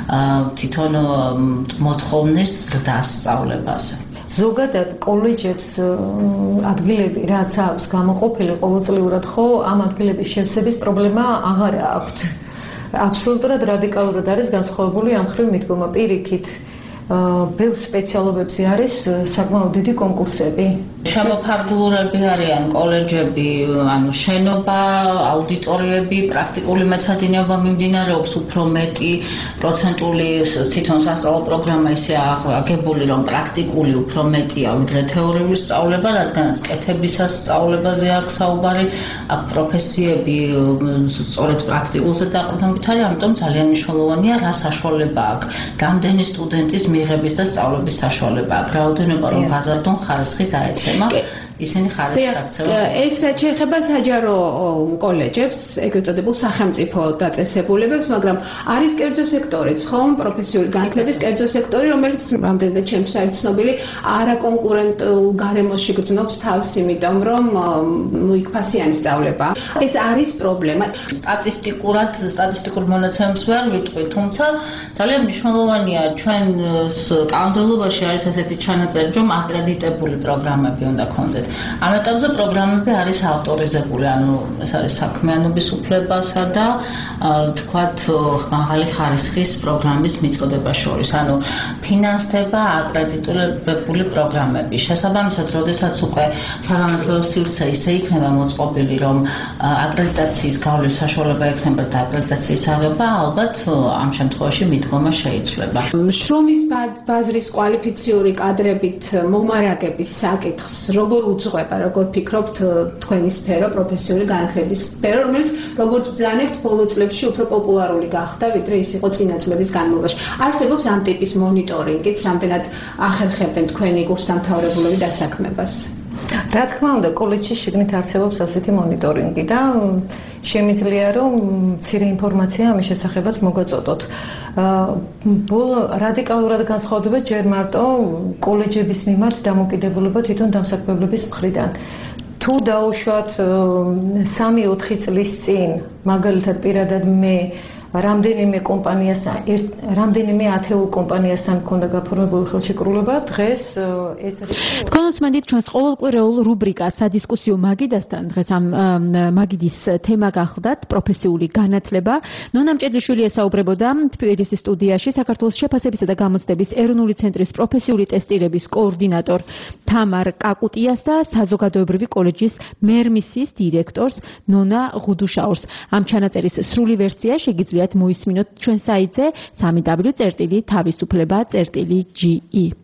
თვითონ მოთხოვნის ზრდას სწავლებაზე. ზოგადად კოლეჯებს ადგილები რაც აქვს გამოყოფილი ყოველწლიურად, ხო, ამ ადგილების შევსების პრობლემა აღარ აქვთ. აბსოლუტურად რადიკალურად არის განსხვავებული ამ ხრივ მიდგომა. პირიქით ბევრ სპეციალობებზე არის საკმაოდ დიდი კონკურსები. შემოფარგლურები არიან კოლეჯები, ანუ შენობა, აუდიტორიები, პრაქტიკული მეცადინეობა მიმდინარეობს უფრო მეტი პროცენტული თვითონ სასწავლო პროგრამა ისე აგებული, რომ პრაქტიკული უფრო მეტია ვიდრე თეორიული სწავლება, რადგანაც კეთებისას სწავლებაზე აქვს საუბარი, აქ პროფესიები სწორედ პრაქტიკულზე დაყრდნობით არის, ამიტომ ძალიან მნიშვნელოვანია რა საშუალება აქვს. რამდენი სტუდენტის მიღების და სწავლების საშუალება აქვს, რაოდენობა რომ გაზარდონ ხარისხი დაეცემა. ისინი ხარისხს აქცევენ. ეს რაც შეეხება საჯარო კოლეჯებს, ეგრეთ წოდებულ სახელმწიფო დაწესებულებებს, მაგრამ არის კერძო სექტორიც, ხომ? პროფესიული განათლების კერძო სექტორი, რომელიც რამდენადაც ჩემთვის არის ცნობილი, არაკონკურენტულ გარემოში გრძნობს თავს, იმიტომ რომ ნუ იქ ფასიანი სწავლება. ეს არის პრობლემა. სტატისტიკურად, სტატისტიკურ მონაცემებს ვერ ვიტყვი, თუმცა ძალიან მნიშვნელოვანია ჩვენს კანონმდებლობაში არის ასეთი ჩანაწერი, რომ აკრედიტებული პროგრამები უნდა ქონდეთ. ამ ეტაპზე პროგრამები არის ავტორიზებული, ანუ ეს არის საქმიანობის უფლებასა და თქვათ მაღალი ხარისხის პროგრამის მიწოდება შორის, ანუ ფინანსდება აკრედიტირებული პროგრამები. შესაბამისად, როდესაც უკვე საგანმანათლებლო სივრცე ისე იქნება მოწყობილი, რომ აკრედიტაციის გავლის საშუალება ექნება და აკრედიტაციის აღება, ალბათ ამ შემთხვევაში მიდგომა შეიძლება. შრომის ბაზრის კვალიფიციური კადრებით მომარაგების საკითხს როგორ უძღვება, როგორ ფიქრობთ თქვენი სფერო, პროფესიული განათლების სფერო, რომელიც როგორც ბრძანებთ, ბოლო წლებში უფრო პოპულარული გახდა, ვიდრე ის იყო წინა წლების განმავლობაში. არსებობს ამ ტიპის მონიტორინგიც, რამდენად ახერხებენ თქვენი კურსდამთავრებულები დასაქმებას? რა თქმა უნდა, კოლეჯში შიგნით არსებობს ასეთი მონიტორინგი და შემიძლია რომ მცირე ინფორმაცია ამის შესახებაც მოგაწოდოთ. ბოლო რადიკალურად განსხვავდება ჯერ მარტო კოლეჯების მიმართ დამოკიდებულება თვითონ დამსაქმებლების მხრიდან. თუ დაუშვათ სამი ოთხი წლის წინ, მაგალითად პირადად მე რამდენიმე კომპანიასთან, რამდენიმე ათეულ კომპანიასთან მქონდა გაფორმებული ხელშეკრულება, დღეს ეს არის. თქვენ უსმენთ ჩვენს ყოველკვირეულ რუბრიკას სადისკუსიო მაგიდასთან. დღეს ამ მაგიდის თემა გახლდათ პროფესიული განათლება. ნონა მჭედლიშვილი ესაუბრებოდა თბილისის სტუდიაში საქართველოს შეფასებისა და გამოცდების ეროვნული ცენტრის პროფესიული ტესტირების კოორდინატორ თამარ კაკუტიას და საზოგადოებრივი კოლეჯის მერმისის დირექტორს ნონა ღუდუშაურს. ამ ჩანაწერის სრული ვერსია შეგიძლიათ მოისმინოთ ჩვენ საიტზე double-u double-u double-u წერტილი თავისუფლება წერტილი ჯი ი.